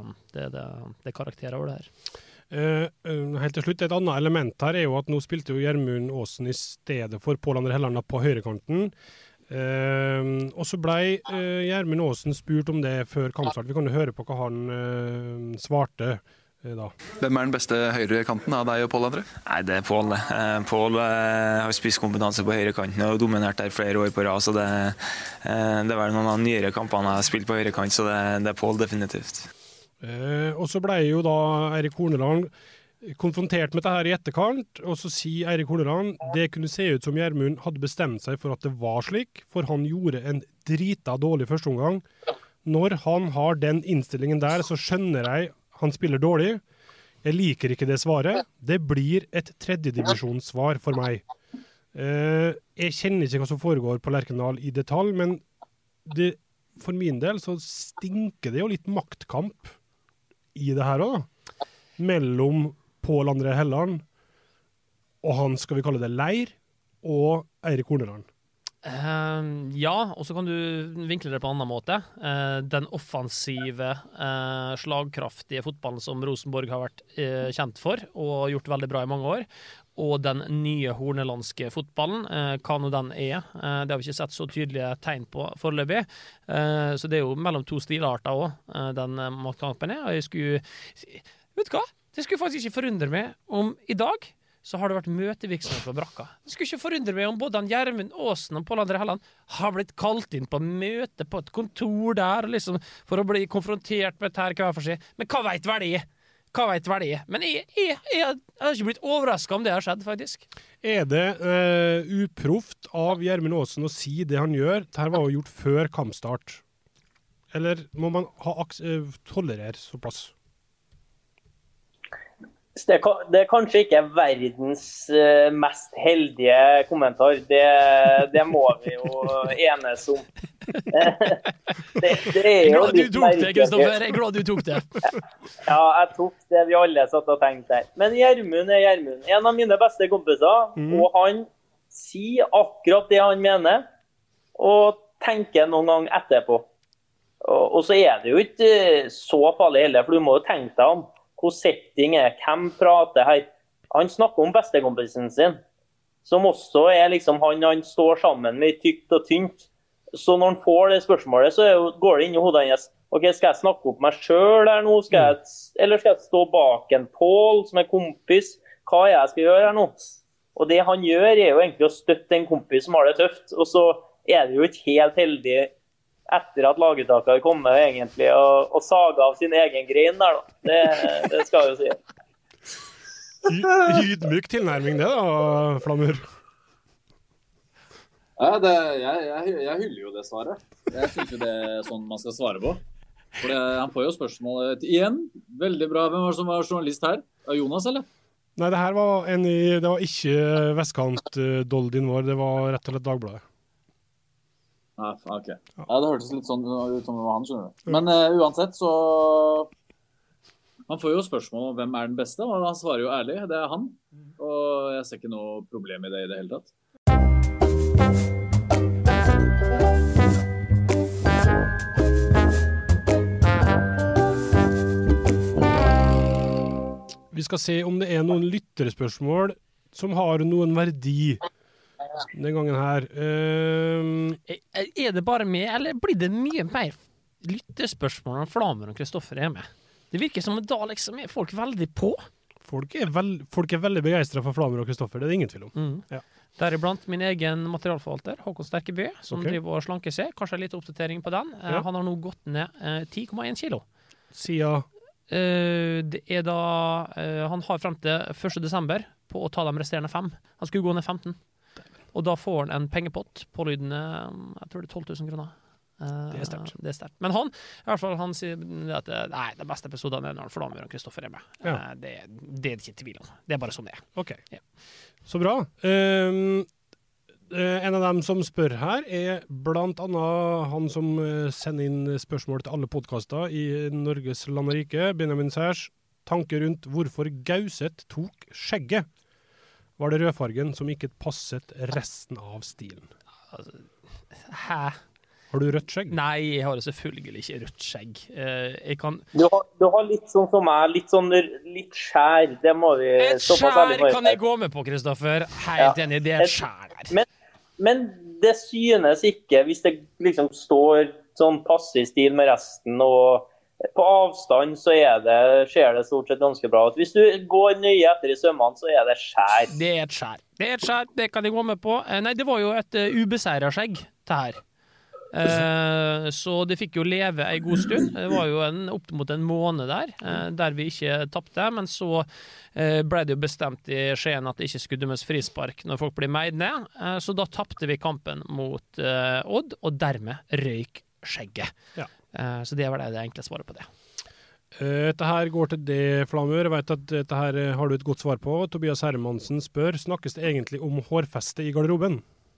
det karakterer over det her. Helt til slutt, et annet element her jo at nå spilte jo Gjermund Aasen i stedet for Pål André Helland på høyrekanten. Og så ble Gjermund Aasen spurt om det før kampstart. Vi kan jo høre på hva han svarte da. Hvem den beste høyrekanten av deg og Pål André? Nei, det Pål. Pål har spisskompetanse på høyrekanten og dominert der flere år på rad, så det var noen av de nyere kampene jeg har spilt på høyrekant, så det Pål definitivt. Og så ble jo da Eirik Horneland konfrontert med dette her i etterkant, og så sier Eirik Horneland det kunne se ut som Gjermund hadde bestemt seg for at det var slik, for han gjorde en drita dårlig første omgang. Når han har den innstillingen der, så skjønner jeg han spiller dårlig. Jeg liker ikke det svaret. Det blir et tredjedivisjonssvar for meg. Jeg kjenner ikke hva som foregår på Lerkendal i detalj, men for min del så stinker det jo litt maktkamp i det her også. Mellom Pål André Helland og han, skal vi kalle det Leir, og Eirik Horneland. Ja, og så kan du vinkle det på en annen måte. Den offensive, slagkraftige fotballen som Rosenborg har vært kjent for og gjort veldig bra i mange år, og den nye hornelandske fotballen, hva nå den det har vi ikke sett så tydelige tegn på foreløpig, så det jo mellom to stilarter også, den matkampen og jeg skulle, vet du hva? Det skulle faktisk ikke forundre meg om i dag så har det vært møtevirksomhet på brakka. Det skulle ikke forundre meg om både Gjermund Aasen og Pål André Helland har blitt kalt inn på møte på et kontor der, liksom, for å bli konfrontert med dette hver for seg. Men hva vet vel det? Hva vet vel det? Men jeg har ikke blitt overrasket om det har skjedd, faktisk. Det uproft av Gjermund Aasen å si det han gjør? Dette var jo gjort før kampstart. Eller må man tolerere såpass? Det kanskje ikke verdens mest heldige kommentar. Det må vi jo enes om. Det jo glad du tok det, Kristoffer. Jeg glad du tok det. Ja, jeg tok det vi alle satt og tenkte der. Men Gjermund Gjermund. En av mine beste kompiser, og han sier akkurat det han mener, og tenker noen gang etterpå. Og så det jo ikke så farlig heller, for du må jo tenke deg om hvor setting hvem prater her. Han snakker om bestekompisen sin, som også liksom han står sammen med tykt og tynt. Så når han får det spørsmålet, så går det inn i hodet hans. Ok, skal jeg snakke opp meg selv her nå? Eller skal jeg stå bak en Pål som kompis? Hva jeg skal gjøre her nå? Og det han gjør jo egentlig å støtte en kompis som har det tøft. Og så det jo ikke helt heldig etter at laguttaket har kommet egentlig og saga av sin egen grein der da. Det skal jeg jo si. Ydmyk tilnærming det da, Flamur. Ja, jeg hyller jo det svaret. Jeg synes jo det sånn man skal svare på. For han får jo spørsmålet igjen. Veldig bra. Hvem var det som var journalist her? Jonas, eller? Nei, det her var det var ikke Vestkant-doldin vår, det var rett og slett Dagbladet. Ok. Ja, det hørtes litt sånn ut som det var han, skjønner du. Men uansett så Han får jo spørsmål om hvem den beste, og han svarer jo ærlig, det han. Og jeg ser ikke noe problem I det I det hele tatt. Vi skal se om det noen lytterspørsmål som har noen verdi den gangen her. Det bare med, eller blir det mye mer lytterspørsmål enn Flamur og Kristoffer med? Det virker som da liksom folk veldig på. Folk veldig begeistret for Flamur og Kristoffer, det det ingen tvil om. Ja. Deriblant min egen materialforvalter, Håkon Sterkeby, som driver og slanker seg. Kanskje litt oppdatering på den. Han har nå gått ned 10,1 kilo. Siden? Det da han har frem til 1. desember på å ta de resterende 5. Han skulle gå ned 15. Og da får han en pengepott på lydende, jeg tror det 12 000 kroner. Det sterkt. Men han, I hvert fall, han sier at nei, den beste episoden når Flamur og Kristoffer med. Ja. Det ikke tvil om. Det bare sånn det Ok, så bra. En av dem som spør her blant annet han som sender inn spørsmål til alle podcaster I Norges land og rike, Benjamin Særs, tanker rundt hvorfor Gauseth tok skjegget. Var det rødfargen som ikke passet resten av stilen? Hæ? Har du rødt skjegg? Nei, jeg har selvfølgelig ikke rødt skjegg. Jeg kan... Du har litt sånn som meg, litt skjær. Det må vi... Et skjær kan jeg gå med på, Kristoffer. Helt enig, det et skjær der. Men det synes ikke, hvis det liksom står sånn passe I stil med resten, og på avstand så skjer det stort sett ganske bra. Hvis du går nøye etter I sømmene, så det skjær. Det et skjær, det kan jeg gå med på. Nei, det var jo et ubeseiret skjegg, det her. Så det fikk jo leve en god stund. Det var jo opp mot en måned der vi ikke tappte, men så ble det jo bestemt I Skien at det ikke skulle dømmes frispark når folk ble meid ned, så da tappte vi kampen mot Odd, og dermed røyk skjegget. Ja. Så det var det enkle svaret på det. Dette her går til det, Flamur. Jeg vet at dette her har du et godt svar på. Tobias Hermansen spør, snakkes det egentlig om hårfeste I garderoben?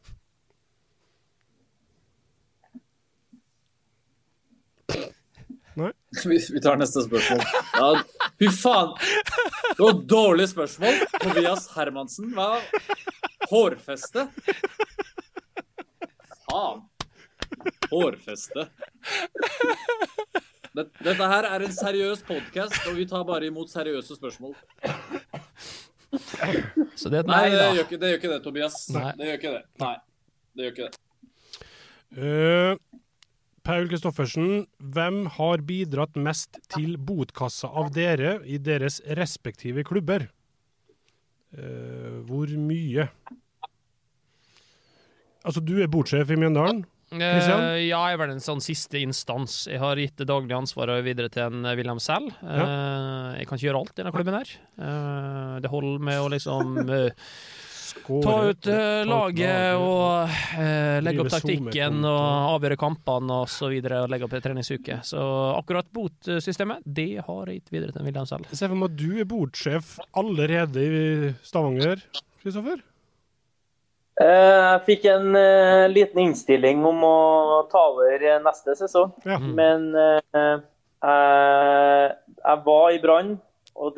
Nei. Vi tar neste spørsmål. Ja, fy faen. Det var dårlig spørsmål. Tobias Hermansen, hva? Hårfeste? Faen. Hårfeste. Dette her en seriøs podcast, og vi tar bare imot seriøse spørsmål. Så det nei, det gjør ikke det, Tobias. Nei. Det gjør ikke det. Nei, det gjør ikke det. Paul Kristoffersen, hvem har bidratt mest til botkassa av dere I deres respektive klubber? Hvor mye? Altså, du botsjef I Mjøndalen, Kristian? Ja, jeg var en sånn siste instans. Jeg har gitt det daglige ansvaret videre til en Wilhelm Sell. Jeg kan ikke gjøre alt I denne klubben her. Det holder med å liksom... ta ut laget og legge opp taktikken og avgjøre kampene og så videre og legge opp en treningsuke. Så akkurat botsystemet, det har jeg gitt videre til Wilhelm selv. Jeg ser for meg at du botsjef allerede I Stavanger, Kristoffer? Jeg fikk en liten innstilling om å ta over neste sesong. Ja. Men jeg var I Brann, og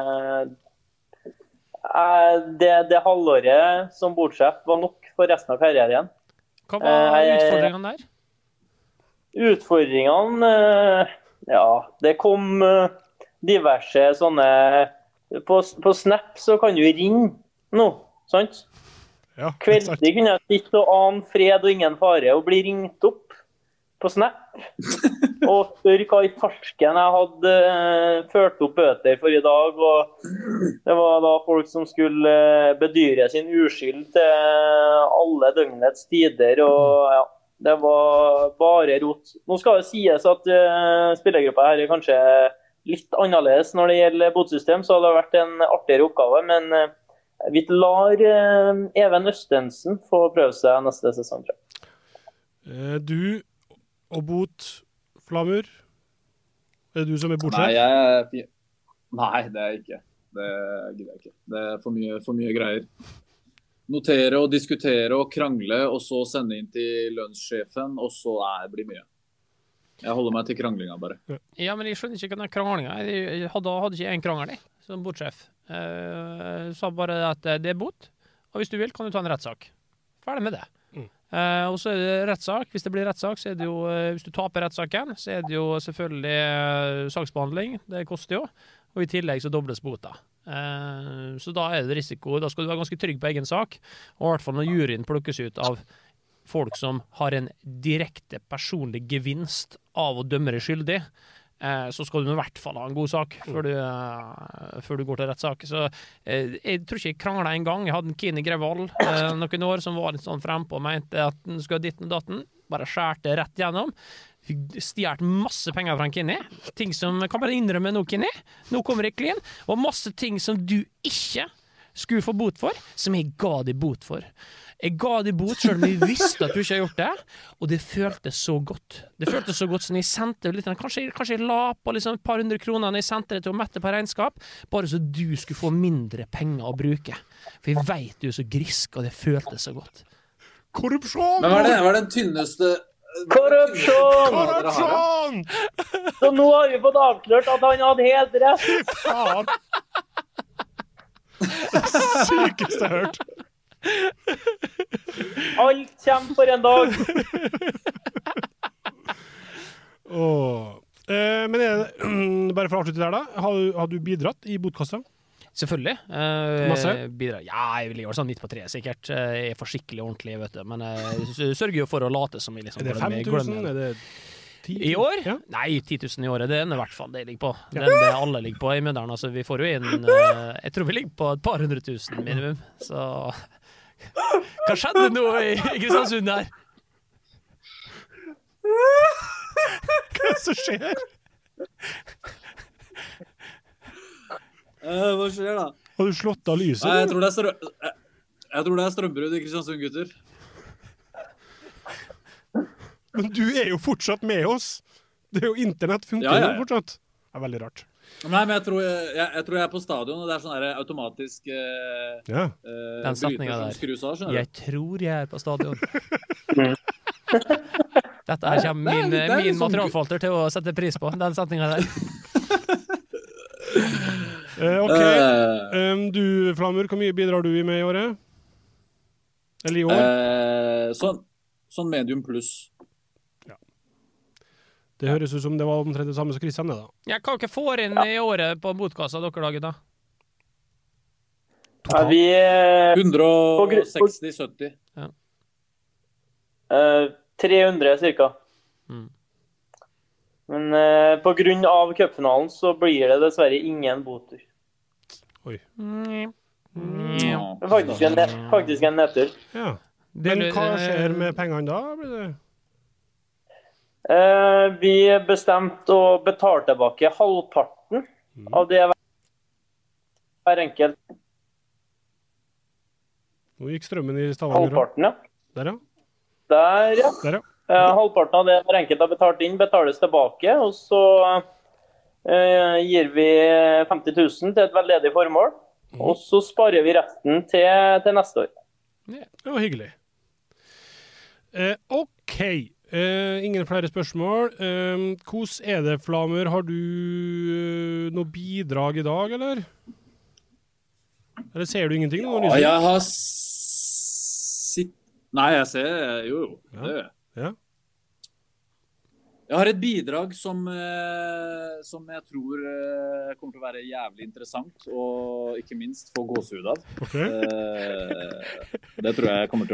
det halvåret som bordsjef var nok for resten av karrieren. Hva var utfordringene der? Utfordringene, ja, det kom diverse sånne, på Snap så kan du ringe nå, sant? Ja, kveldstid kunne jeg sitte og ane fred og ingen fare og bli ringt opp på Snap og spør hva I farsken jeg hadde ført opp bøter for I dag, og det var da folk som skulle bedyre sin uskyld til alle døgnets tider, og ja, det var bare rot. Nå skal det sies at spillergruppa her kanskje litt annerledes når det gjelder botsystem, så hadde det vært en artigere oppgave, men vi lar Even Østensen få prøve seg neste sesong, tror jeg. Du og bot, Flamur? Det du som bortsett? Nei, det ikke. Det gidder jeg ikke. Det for mye greier. Notere og diskutere og krangle, og så sende inn til lønnssjefen, og så blir mye. Jeg holder meg til kranglinga bare. Ja, men jeg skjønner ikke hva den kranglinga. Jeg hadde ikke en krangel, som bortsjef. Sa bare at det bot, og hvis du vil, kan du ta en rettssak. Ferdig med det. Og så det rettssak. Hvis det blir rettssak, så det jo, hvis du taper rettssaken, så det jo selvfølgelig saksbehandling. Det koster jo. Og i tillegg så dobles bota. Så da det risiko. Da skal du være ganske trygg på egen sak. Og i hvert fall når juryen plukkes ut av folk som har en direkte personlig gevinst av å dømme deg skyldig, så skal du i hvert fall ha en god sak før du går til rettssak. Så jeg tror ikke jeg kranglet en gang. Jeg hadde en Kini Greval noen år som var litt sånn frempå og mente at den skulle ha ditten og datten. Bare skjærte rett gjennom. Stjert masse penger fra en Kini. Ting som kan bare innrømme nå, Kini. Nå kommer jeg clean. Og masse ting som du ikke skulle få bot for, som jeg ga deg bot for. Jeg ga deg bot selv om jeg visste at du ikke har gjort det, og det føltes så godt. Det føltes så godt som jeg sendte litt, kanskje jeg la på liksom et par 100 kroner når jeg sendte det til å mette på regnskap, bare så du skulle få mindre penger å bruke. For jeg vet du er så grisk, og det føltes så godt. Korrupsjon! Men hva er den tynneste... Korrupsjon! Så nå har vi fått avklart at han hadde helt rett. Faen! Det sykeste jeg har hørt. Alt kommer for en dag. Men bare for å avslutte der da, har du bidratt i botkassa? Selvfølgelig. Masse? Ja, jeg vil gjøre sånn midt på tre, sikkert. Jeg for skikkelig ordentlig, vet du. Men jeg sørger jo for å late som jeg liksom... det 5 000? Det 10 000? I år? Ja. Nei, 10 000 i året. Det i hvert fall det jeg ligger på. Det alle ligger på i Mjøndalen. Altså, vi får jo inn... jeg tror vi ligger på et par 100 000 minimum. Så... Hva skjedde nå i Kristiansund her? Hva som skjer? Hva skjer da? Har du slått av lyset? Nei, jeg tror det er strømbrudd i Kristiansund, gutter. Men du jo fortsatt med oss. Det jo internett funker jo fortsatt. Det veldig rart. Nei, men jeg tror jeg på stadion, og det sånn her automatisk den setningen der. Skrus av, skjønner du? Jeg tror jeg på stadion. Dette her kommer min materialforvalter til å sette pris på, den setningen der. Ok. Du, Flamur, hvor mye bidrar du med i året? Eller i år? Sånn medium pluss. Det høres ut som det var omtrent det samme som Kristian da. Jeg kan ikke få inn i året på botkassa dere dagen da. Ja, vi 160-70. Ja. 300 cirka. Men på grunn av cupfinalen så blir det dessverre ingen boter. Oi. Faktisk en nedtur. Ja. Men hva skjer med pengene da? Blir det... Vi bestemte å betale tilbake halvparten av det hver enkelt. Nå gikk strømmen i Stavanger. Halvparten, ja. Der, ja. Der, ja. Der, ja. Halvparten av det hver enkelt har betalt inn, betales tilbake, og så gir vi 50 000 til et veldedig formål, og så sparer vi resten til neste år. Ja, det var hyggelig. Ok. Ingen flere spørsmål. Hvordan det, Flamur? Har du noe bidrag i dag, eller? Eller ser du ingenting? Ja, jeg har Nei, jeg ser jo. Ja. Det gjør jeg. Ja. Jeg har et bidrag som jeg tror kommer til å være jævlig interessant, og ikke minst få gåsehud av. Okay. Det tror jeg kommer til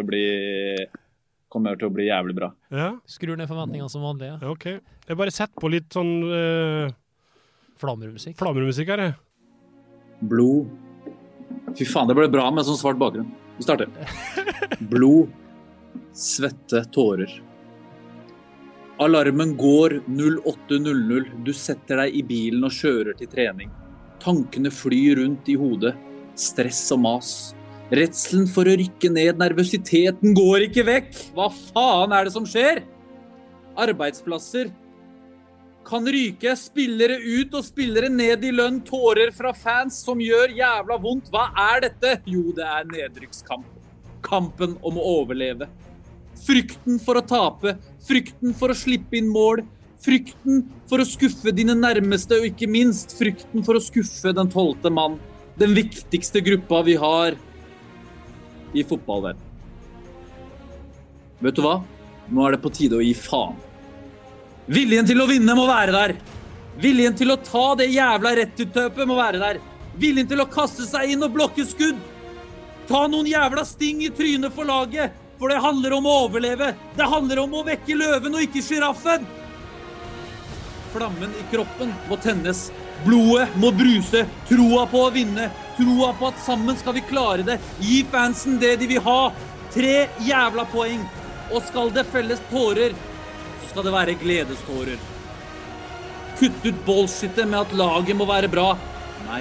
å bli jævlig bra. Ja. Skrur ned forventningene som vanlig, ja. Ok. Jeg bare setter på litt sånn... Flammermusikk. Flammermusikk her, Blod. Fy faen, det ble bra med sånn svart bakgrunn. Vi starter. Blod. Svette, tårer. Alarmen går 08:00. Du setter deg i bilen og kjører til trening. Tankene flyr rundt i hodet. Stress og mas. Redselen for å rykke ned, nervøsiteten går ikke vekk. Hva faen det som skjer? Arbeidsplasser kan ryke, spillere ut og spillere ned i lønn, tårer fra fans som gjør jævla vondt. Hva dette? Jo, det nedrykkskamp. Kampen om å overleve. Frykten for å tape, frykten for å slippe inn mål, Frykten for å skuffe dine nærmeste, og ikke minst frykten for å skuffe den 12. mann. Den viktigste gruppa vi har i fotballverden. Vet du hva? Nå det på tide å gi faen. Viljen til å vinne må være der. Viljen til å ta det jævla rettutøpet må være der. Viljen til å kaste seg inn og blokke skudd. Ta noen jævla sting i trynet for laget, for det handler om å overleve. Det handler om å vekke løven og ikke giraffen. Flammen i kroppen må tennes. Blodet må bruse. Troa på å vinne. Troa på at sammen skal vi klare det. Gi fansen det de vil ha. 3 jævla poeng. Og skal det felles tårer, så skal det være gledestårer. Kutt ut bullshitet med at laget må være bra. Nei.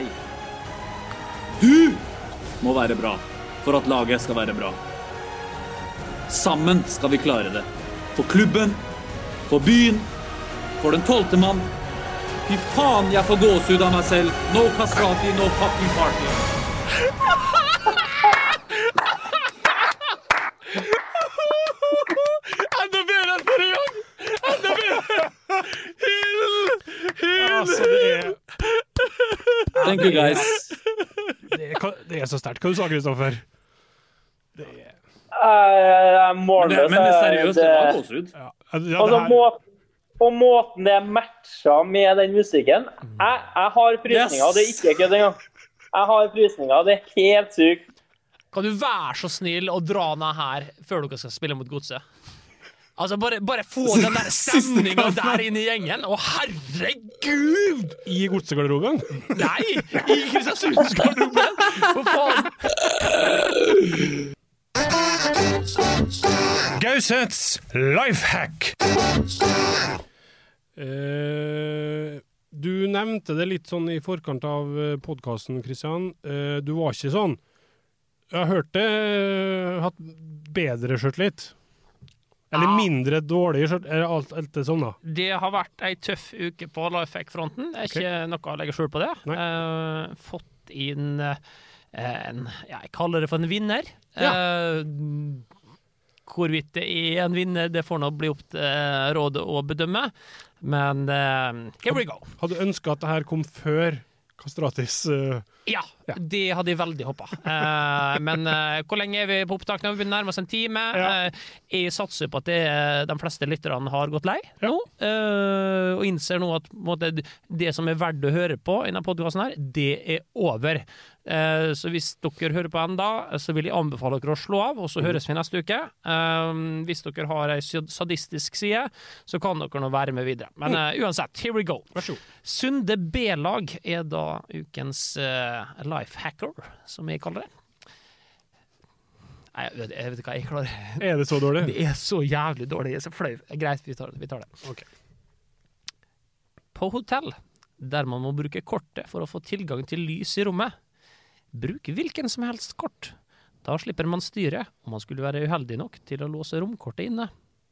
Du må være bra for at laget skal være bra. Sammen skal vi klare det. For klubben, for byen, for den 12. mann. Fy faen, jeg får gåsehud av meg selv. No castrati, no fucking party. Enda bedre enn forrige gang! Enda bedre! Altså, det Thank you, guys. Det så sterkt. Hva du sa, Kristoffer? Målløs. Men seriøst, det var gåsehud. Altså, på måten det matcha med den musikken. Jeg har frysninger, det ikke kødd engang. Jeg har frysninger, det helt sykt. Kan du være så snill å dra ned her før dere skal spille mot Godset? Altså, bare få den der stemningen der inne i gjengen. Å, herregud! I Godsegarderoben? Nei, i Kristiansundsgarderoben. Hva faen? Gausets lifehack. Du nevnte det litt sånn i forkant av podcasten, Kristian. Du var ikke sånn. Jeg har hørt det hatt bedre skjørt litt. Eller mindre dårlig skjørt. Alt det sånn da? Det har vært en tøff uke på lifehack-fronten. Det ikke noe å legge skjul på det. Fått inn jeg kaller det for en vinner. Hvorvidt det en vinner, det får nå bli opp til rådet å bedømme. Men here we go. Hadde du ønsket at det her kom før Kastratis? Ja, det hadde jeg veldig håpet. Men hvor lenge vi på opptak nå? Vi nærmer oss en time. Jeg satser på at de fleste lytterne har gått lei nå, og innser nå at det som verdt å høre på i denne podcasten her, det over. Så hvis dere hører på enda, så vil jeg anbefale dere å slå av, og så høres vi neste uke. Hvis dere har en sadistisk side, så kan dere nå være med videre. Men uansett, here we go. Vær så god. Sunde B-lag da ukens lifehacker, som jeg kaller det. Nei, jeg vet ikke hva jeg klarer. Det så dårlig? Det så jævlig dårlig. Det så flau. Greit, vi tar det. Okay. På hotell, der man må bruke kortet for å få tilgang til lys i rommet, bruk hvilken som helst kort. Da slipper man styret om man skulle være uheldig nok til å låse romkortet inne.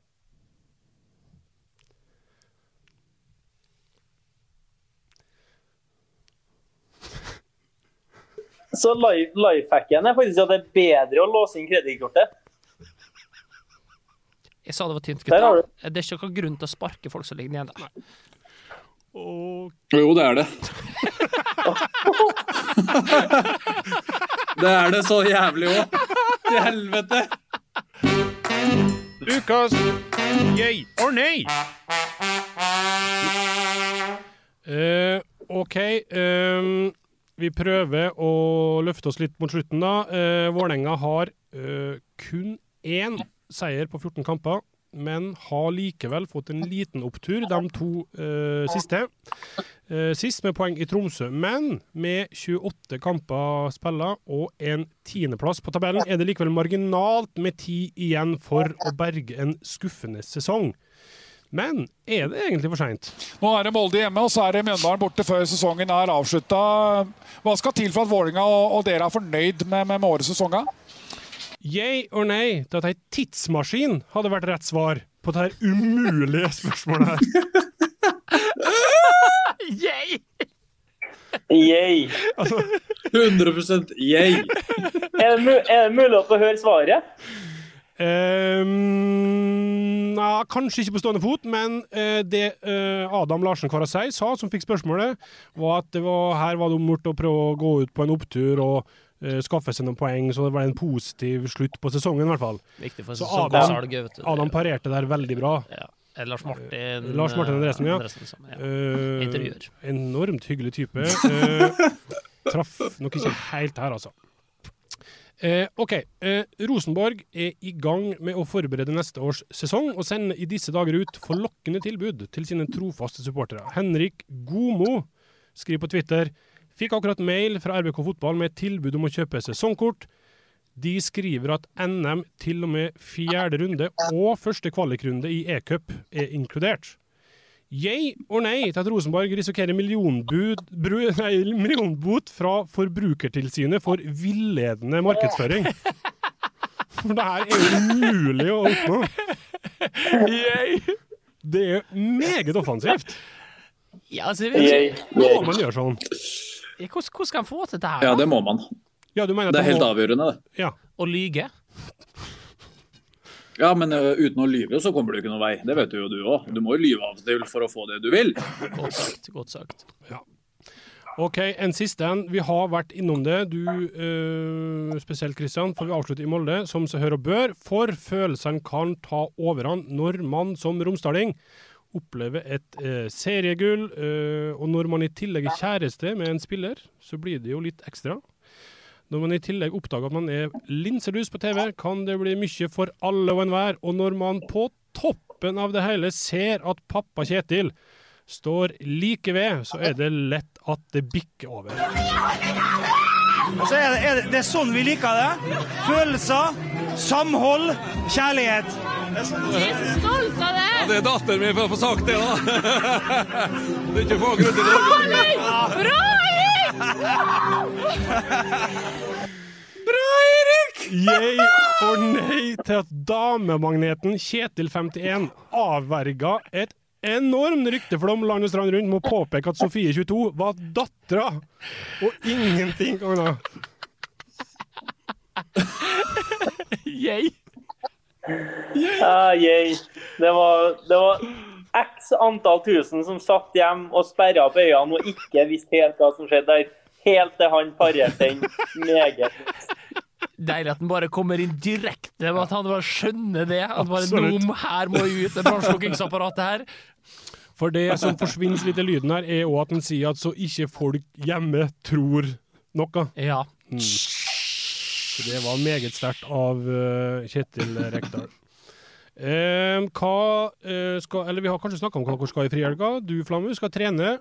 Så lifehacken faktisk at det bedre å låse inn kredittkortet. Jeg sa det var tynt, gutter. Det ikke noen grunn til å sparke folk som ligger nede. Jo, det det. Det det så jævlig også. Til helvete. Ukas yay or nei. Ok, vi prøver å løfte oss litt mot slutten da. Vålerenga har kun 1 seier på 14 kamper, men har likevel fått en liten opptur de 2 siste. Sist med poeng i Tromsø, men med 28 kamper spillet og en 10. plass på tabellen det likevel marginalt med 10 igjen for å berge en skuffende sesong. Men det egentlig for sent? Nå det Molde hjemme, og så det Mjøndalen borte før sesongen avsluttet. Hva skal til for at Vålerenga og dere fornøyd med årets sesongen? Yay or nei til at en tidsmaskin hadde vært rett svar på dette umulige spørsmålet her. Yay! Yay! 100% yay! Det mulig å få høre svaret? Kanskje ikke på stående fot, men det Adam Larsen Kvarasei sa, som fikk spørsmålet, var at her var det om å prøve å gå ut på en opptur og skaffe seg noen poeng, så det var en positiv slutt på sesongen i hvert fall. Viktig for så sesongsalg. Adam parerte der veldig bra. Ja. Lars Martin Andresen, ja. Intervjuer. Enormt hyggelig type. Traff nok ikke helt her, altså. Rosenborg i gang med å forberede neste års sesong og sende i disse dager ut forlokkende tilbud til sine trofaste supportere. Henrik Gomo skriver på Twitter: fikk akkurat mail fra RBK Fotball med tilbud om å kjøpe sesongkort. De skriver at NM til og med 4. runde og første kvalikrunde i E-cup inkludert. Jeg og nei til at Rosenborg risikerer millionbot fra Forbrukertilsynet for villedende markedsføring. For det her jo umulig å oppnå. Det meget offensivt. Ja, altså, må man gjøre sånn? Hvordan skal man få til det her? Ja, det må man. Ja, du mener det helt avgjørende, det. Ja. Å lyge? Ja, men uten å lyve så kommer du ikke noen vei. Det vet jo du også. Du må jo lyve av og til for å få det du vil. Godt sagt. Ja. Ok, en siste en. Vi har vært innom det. Du, spesielt Kristian, får vi avslutte i Molde, som så hør og bør, for følelsene kan ta overhånd når man som romsdaling opplever et seriegull, og når man i tillegg kjæreste med en spiller, så blir det jo litt ekstra. Når man i tillegg oppdager at man linsedus på TV, kan det bli mye for alle og enhver, og når man på toppen av det hele ser at pappa Kjetil står like ved, så det lett at det bikker over. Så det sånn vi liker det. Følelser, samhold, kjærlighet. Jeg så stolt av det! Ja, det datteren min for å få sagt det, da. Det ikke for grunn til det. Bra, Bra, Erik! Jeg får nei til at damemagneten Kjetil 51 avverga et enormt rykteflom land og strand rundt med å påpeke at Sofie 22 var dattera og ingenting annet. Jeg. Det var x antall tusen som satt hjem og sperret opp øynene og ikke visste helt hva som skjedde der, helt til han parerte den meget. Deilig at den bare kommer inn direkte, at han bare skjønner det, at bare noe her må ut, det brannslukkingsapparatet her. For det som forsvinner litt i lyden her, også at den sier at så ikke folk hjemme tror noe. Ja. Så det var meget sterkt av Kjetil Rekdal. Vi har kanskje snakket om hva dere skal i frihelga. Du, Flammu, skal trene.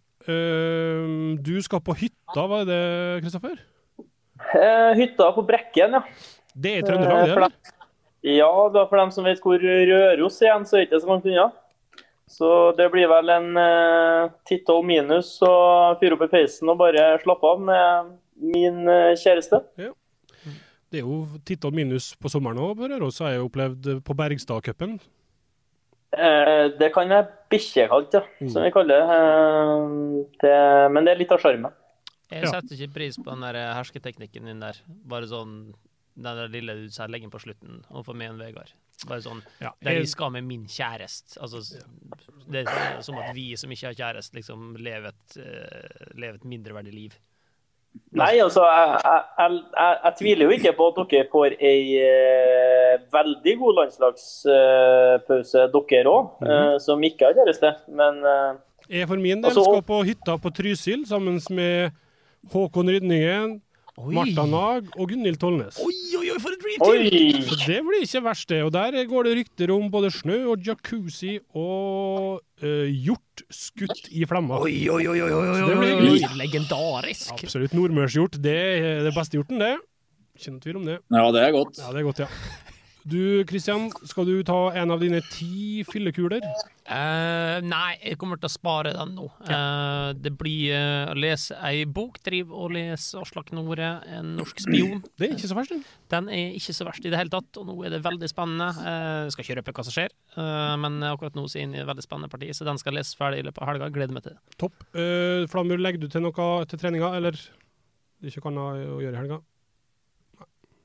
Du skal på hytta, hva det, Kristoffer? Hytta på Brekken, ja. Det i Trøndelag, det, eller? Ja, da for dem som vet hvor Røros igjen, så det så langt unna. Så det blir vel en 10-12 minus, og fyre opp i peisen og bare slappe av med min kjæreste. Ja. Det jo 10-12 minus på sommeren også, på Røros, har jeg opplevd på Bergstad-cupen. Det kan være bikkjekalt, ja, som vi kaller det. Men det litt av skjermen. Jeg setter ikke pris på den der hersketeknikken din der. Bare sånn, den der lille du sier leggen på slutten, og for meg en Vegard. Bare sånn, der vi skal med min kjærest. Altså, det som at vi som ikke har kjærest, liksom lever et mindreverdig liv. Nei, altså, jeg tviler jo ikke på at dere får en veldig god landslagspause, dere også, som ikke har kjæreste. Men jeg for min del skal på hytta på Trysil sammen med Håkon Rydningen, Marta Nag og Gunhild Tollnes. Oi, for et dream team! Så det blir ikke verst det. Og der går det rykter om både snø og jacuzzi og hjort skutt i flammer. Oi, legendarisk. Absolutt, nordmørshjort. Det det beste hjorten, det. Ikke noe tvil om det. Ja, det godt. Ja, det godt, ja. Du, Kristian, skal du ta en av dine 10 fyllekuler? Nei, jeg kommer til å spare den nå. Det blir å lese en bok, drive og lese Aslak Nore, en norsk spion. Det ikke så verst, den. Den ikke så verst i det hele tatt, og nå det veldig spennende. Jeg skal ikke røpe hva som skjer, men akkurat nå så inn i et veldig spennende parti, så den skal jeg lese ferdig i løpet av helga. Gleder meg til det. Topp. Flamur, legger du til noe til treninga, eller det ikke kan ha å gjøre i helga?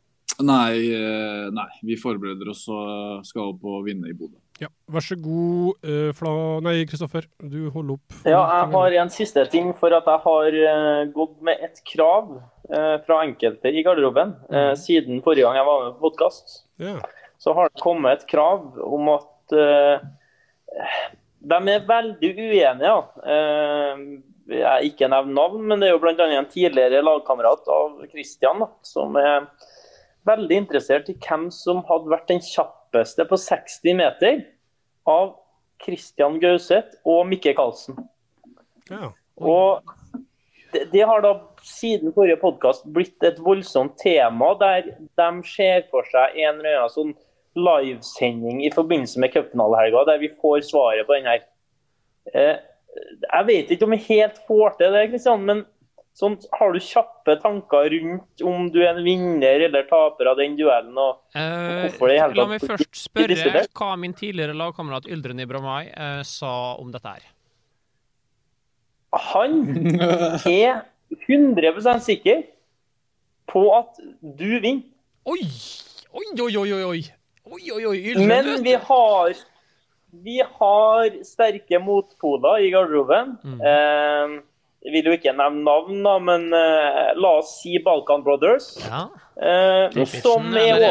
Nei, vi forbereder oss og skal opp og vinne i Bodø. Ja, vær så god, Kristoffer, du holder opp. Ja, jeg har en siste ting for at jeg har gått med et krav fra enkelte i garderoben. Siden forrige gang jeg var med på podcast, så har det kommet et krav om at de er veldig uenige. Jeg ikke nevner navn, men det er jo blant annet en tidligere lagkamerat av Christian, som er veldig interessert i hvem som hadde vært den kjappeste på 60 meter av Christian Gauseth og Mikke Karlsen. Ja. Og det har da siden forrige podcast blitt et voldsomt tema der de ser for seg en eller annen sånn livesending i forbindelse med cupfinalehelga, der vi får svaret på den her. Jeg vet ikke om jeg helt får til det, Kristian, men sånn, har du kjappe tanker rundt om du er en vinner eller taper av den duellen? Og hvorfor det i hele tatt? La meg først spørre hva min tidligere lagkamerat Yldren Ibrahimai sa om dette her. Han er 100% sikker på at du vinner. Oi! Yldren, men vi har sterke motpoler i garderoben. Jeg vil jo ikke nevne navn da, men la oss si Balkan Brothers. Som er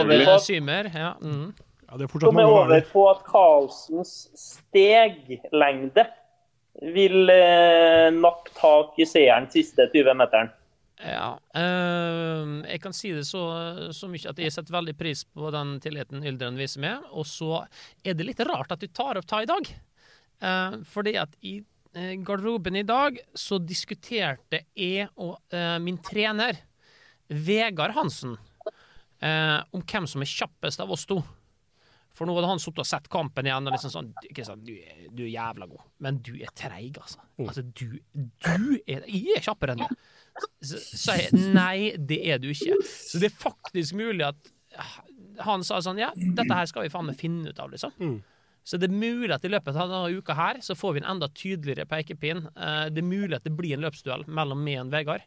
over på at Karlsens steglengde vil nappe tak i seeren siste 20 meteren. Ja, jeg kan si det så mye at jeg setter veldig pris på den tilliten Yldren viser med, og så er det litt rart at du tar opp det i dag. Fordi at i garderoben i dag så diskuterte jeg og min trener Vegard Hansen om hvem som er kjappest av oss to. For nå hadde han suttet og sett kampen igjen og liksom sånn, du er jævla god, men du er treig, altså. Altså, jeg er kjappere enn det. Så sa jeg, nei, det er du ikke. Så det er faktisk mulig at han sa sånn, ja, dette her skal vi faen meg finne ut av, liksom. Så det er mulig at i løpet av denne uka her så får vi en enda tydeligere pekepinn. Det er mulig at det blir en løpsduell mellom meg og Vegard.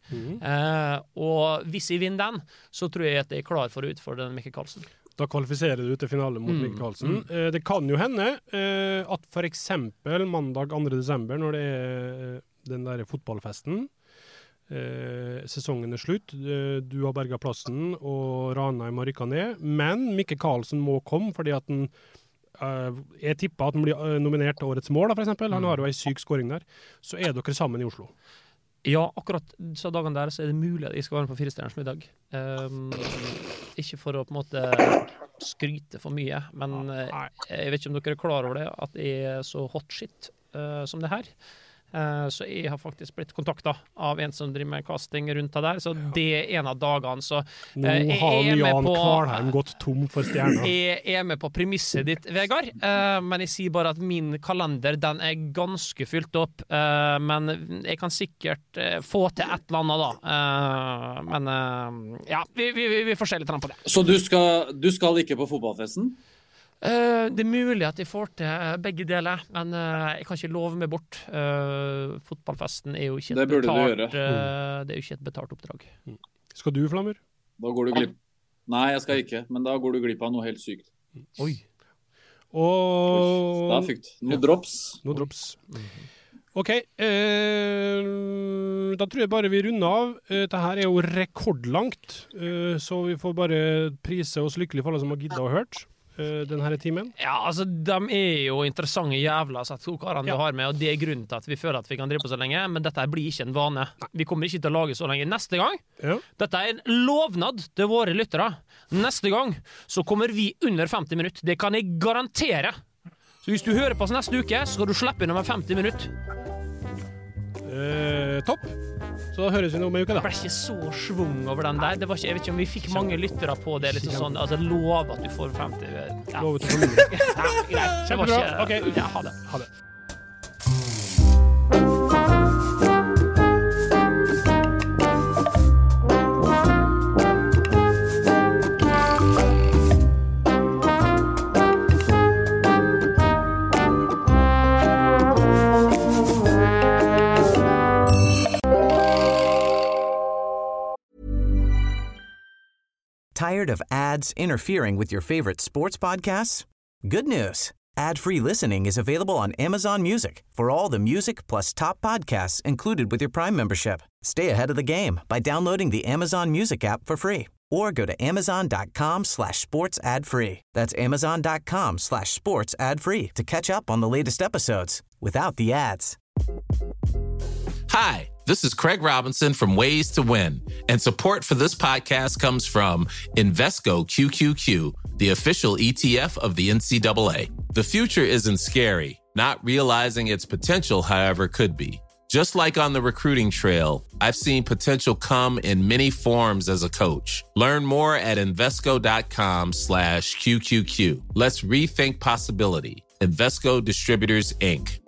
Og hvis jeg vinner den, så tror jeg at jeg er klar for å utfordre Mikke Karlsen. Da kvalifiserer du til finale mot Mikke Karlsen. Det kan jo hende at for eksempel mandag 2. desember, når det er den der fotballfesten, sesongen er slutt, du har berget plassen, og Ranheim har rykket ned, men Mikke Karlsen må komme, fordi at den jeg tipper at han blir nominert til årets mål, da, for eksempel. Han har jo en syk scoring der. Så er dere sammen i Oslo. Ja, akkurat så dagen der så er det mulig at jeg skal være med på 4-stjerners middag. Ikke for å på en måte skryte for mye, men jeg vet ikke om dere er klar over det, at jeg er så hot shit som det her. Så jeg har faktisk blitt kontaktet av en som driver med casting rundt det der, så det er en av dagene, så nå har Jan Kvalheim gått tom for stjerner. Jeg er med på premisset ditt, Vegard, men jeg sier bare at min kalender, den er ganske fylt opp, men jeg kan sikkert få til et eller annet da, men ja, vi får se litt på det. Så du skal ikke på fotballfesten? Det er mulig at jeg får til begge deler, men jeg kan ikke love meg bort. Fotballfesten er jo ikke et betalt, det er jo ikke et betalt oppdrag. Skal du, Flammer? Da går du glipp. Nei, jeg skal ikke, men da går du glipp av noe helt sykt. Oi. Og det er fykt. Noe drops. Ok, da tror jeg bare vi runder av. Dette her er jo rekordlangt, så vi får bare prise oss lykkelig for alle som har giddet og hørt denne timen. Ja, altså, de er jo interessante jævla sett to karene vi har med, og det er grunnen til at vi føler at vi kan drive på så lenge, men dette blir ikke en vane. Vi kommer ikke til å lage så lenge. Neste gang, dette er en lovnad til våre lyttere. Neste gang så kommer vi under 50 minutter. Det kan jeg garantere. Så hvis du hører på oss neste uke, så skal du slippe inn om 50 minutter. Topp. Så da høres vi nå om en uke da. Det ble ikke så svung over den der. Det var ikke, jeg vet ikke om vi fikk mange lyttere på det, liksom sånn, altså lov at du får 50. Ja. Lov at du får mindre. Ja, greit. Kjempebra. Ok. Ja, ha det. Ha det. Tired of ads interfering with your favorite sports podcasts? Good news. Ad-free listening is available on Amazon Music for all the music plus top podcasts included with your Prime membership. Stay ahead of the game by downloading the Amazon Music app for free or go to amazon.com/sports ad free. That's amazon.com/sports ad free to catch up on the latest episodes without the ads. Hi, this is Craig Robinson from Ways to Win, and support for this podcast comes from Invesco QQQ, the official ETF of the NCAA. The future isn't scary. Not realizing its potential, however, could be. Just like on the recruiting trail, I've seen potential come in many forms as a coach. Learn more at Invesco.com/QQQ. Let's rethink possibility. Invesco Distributors, Inc.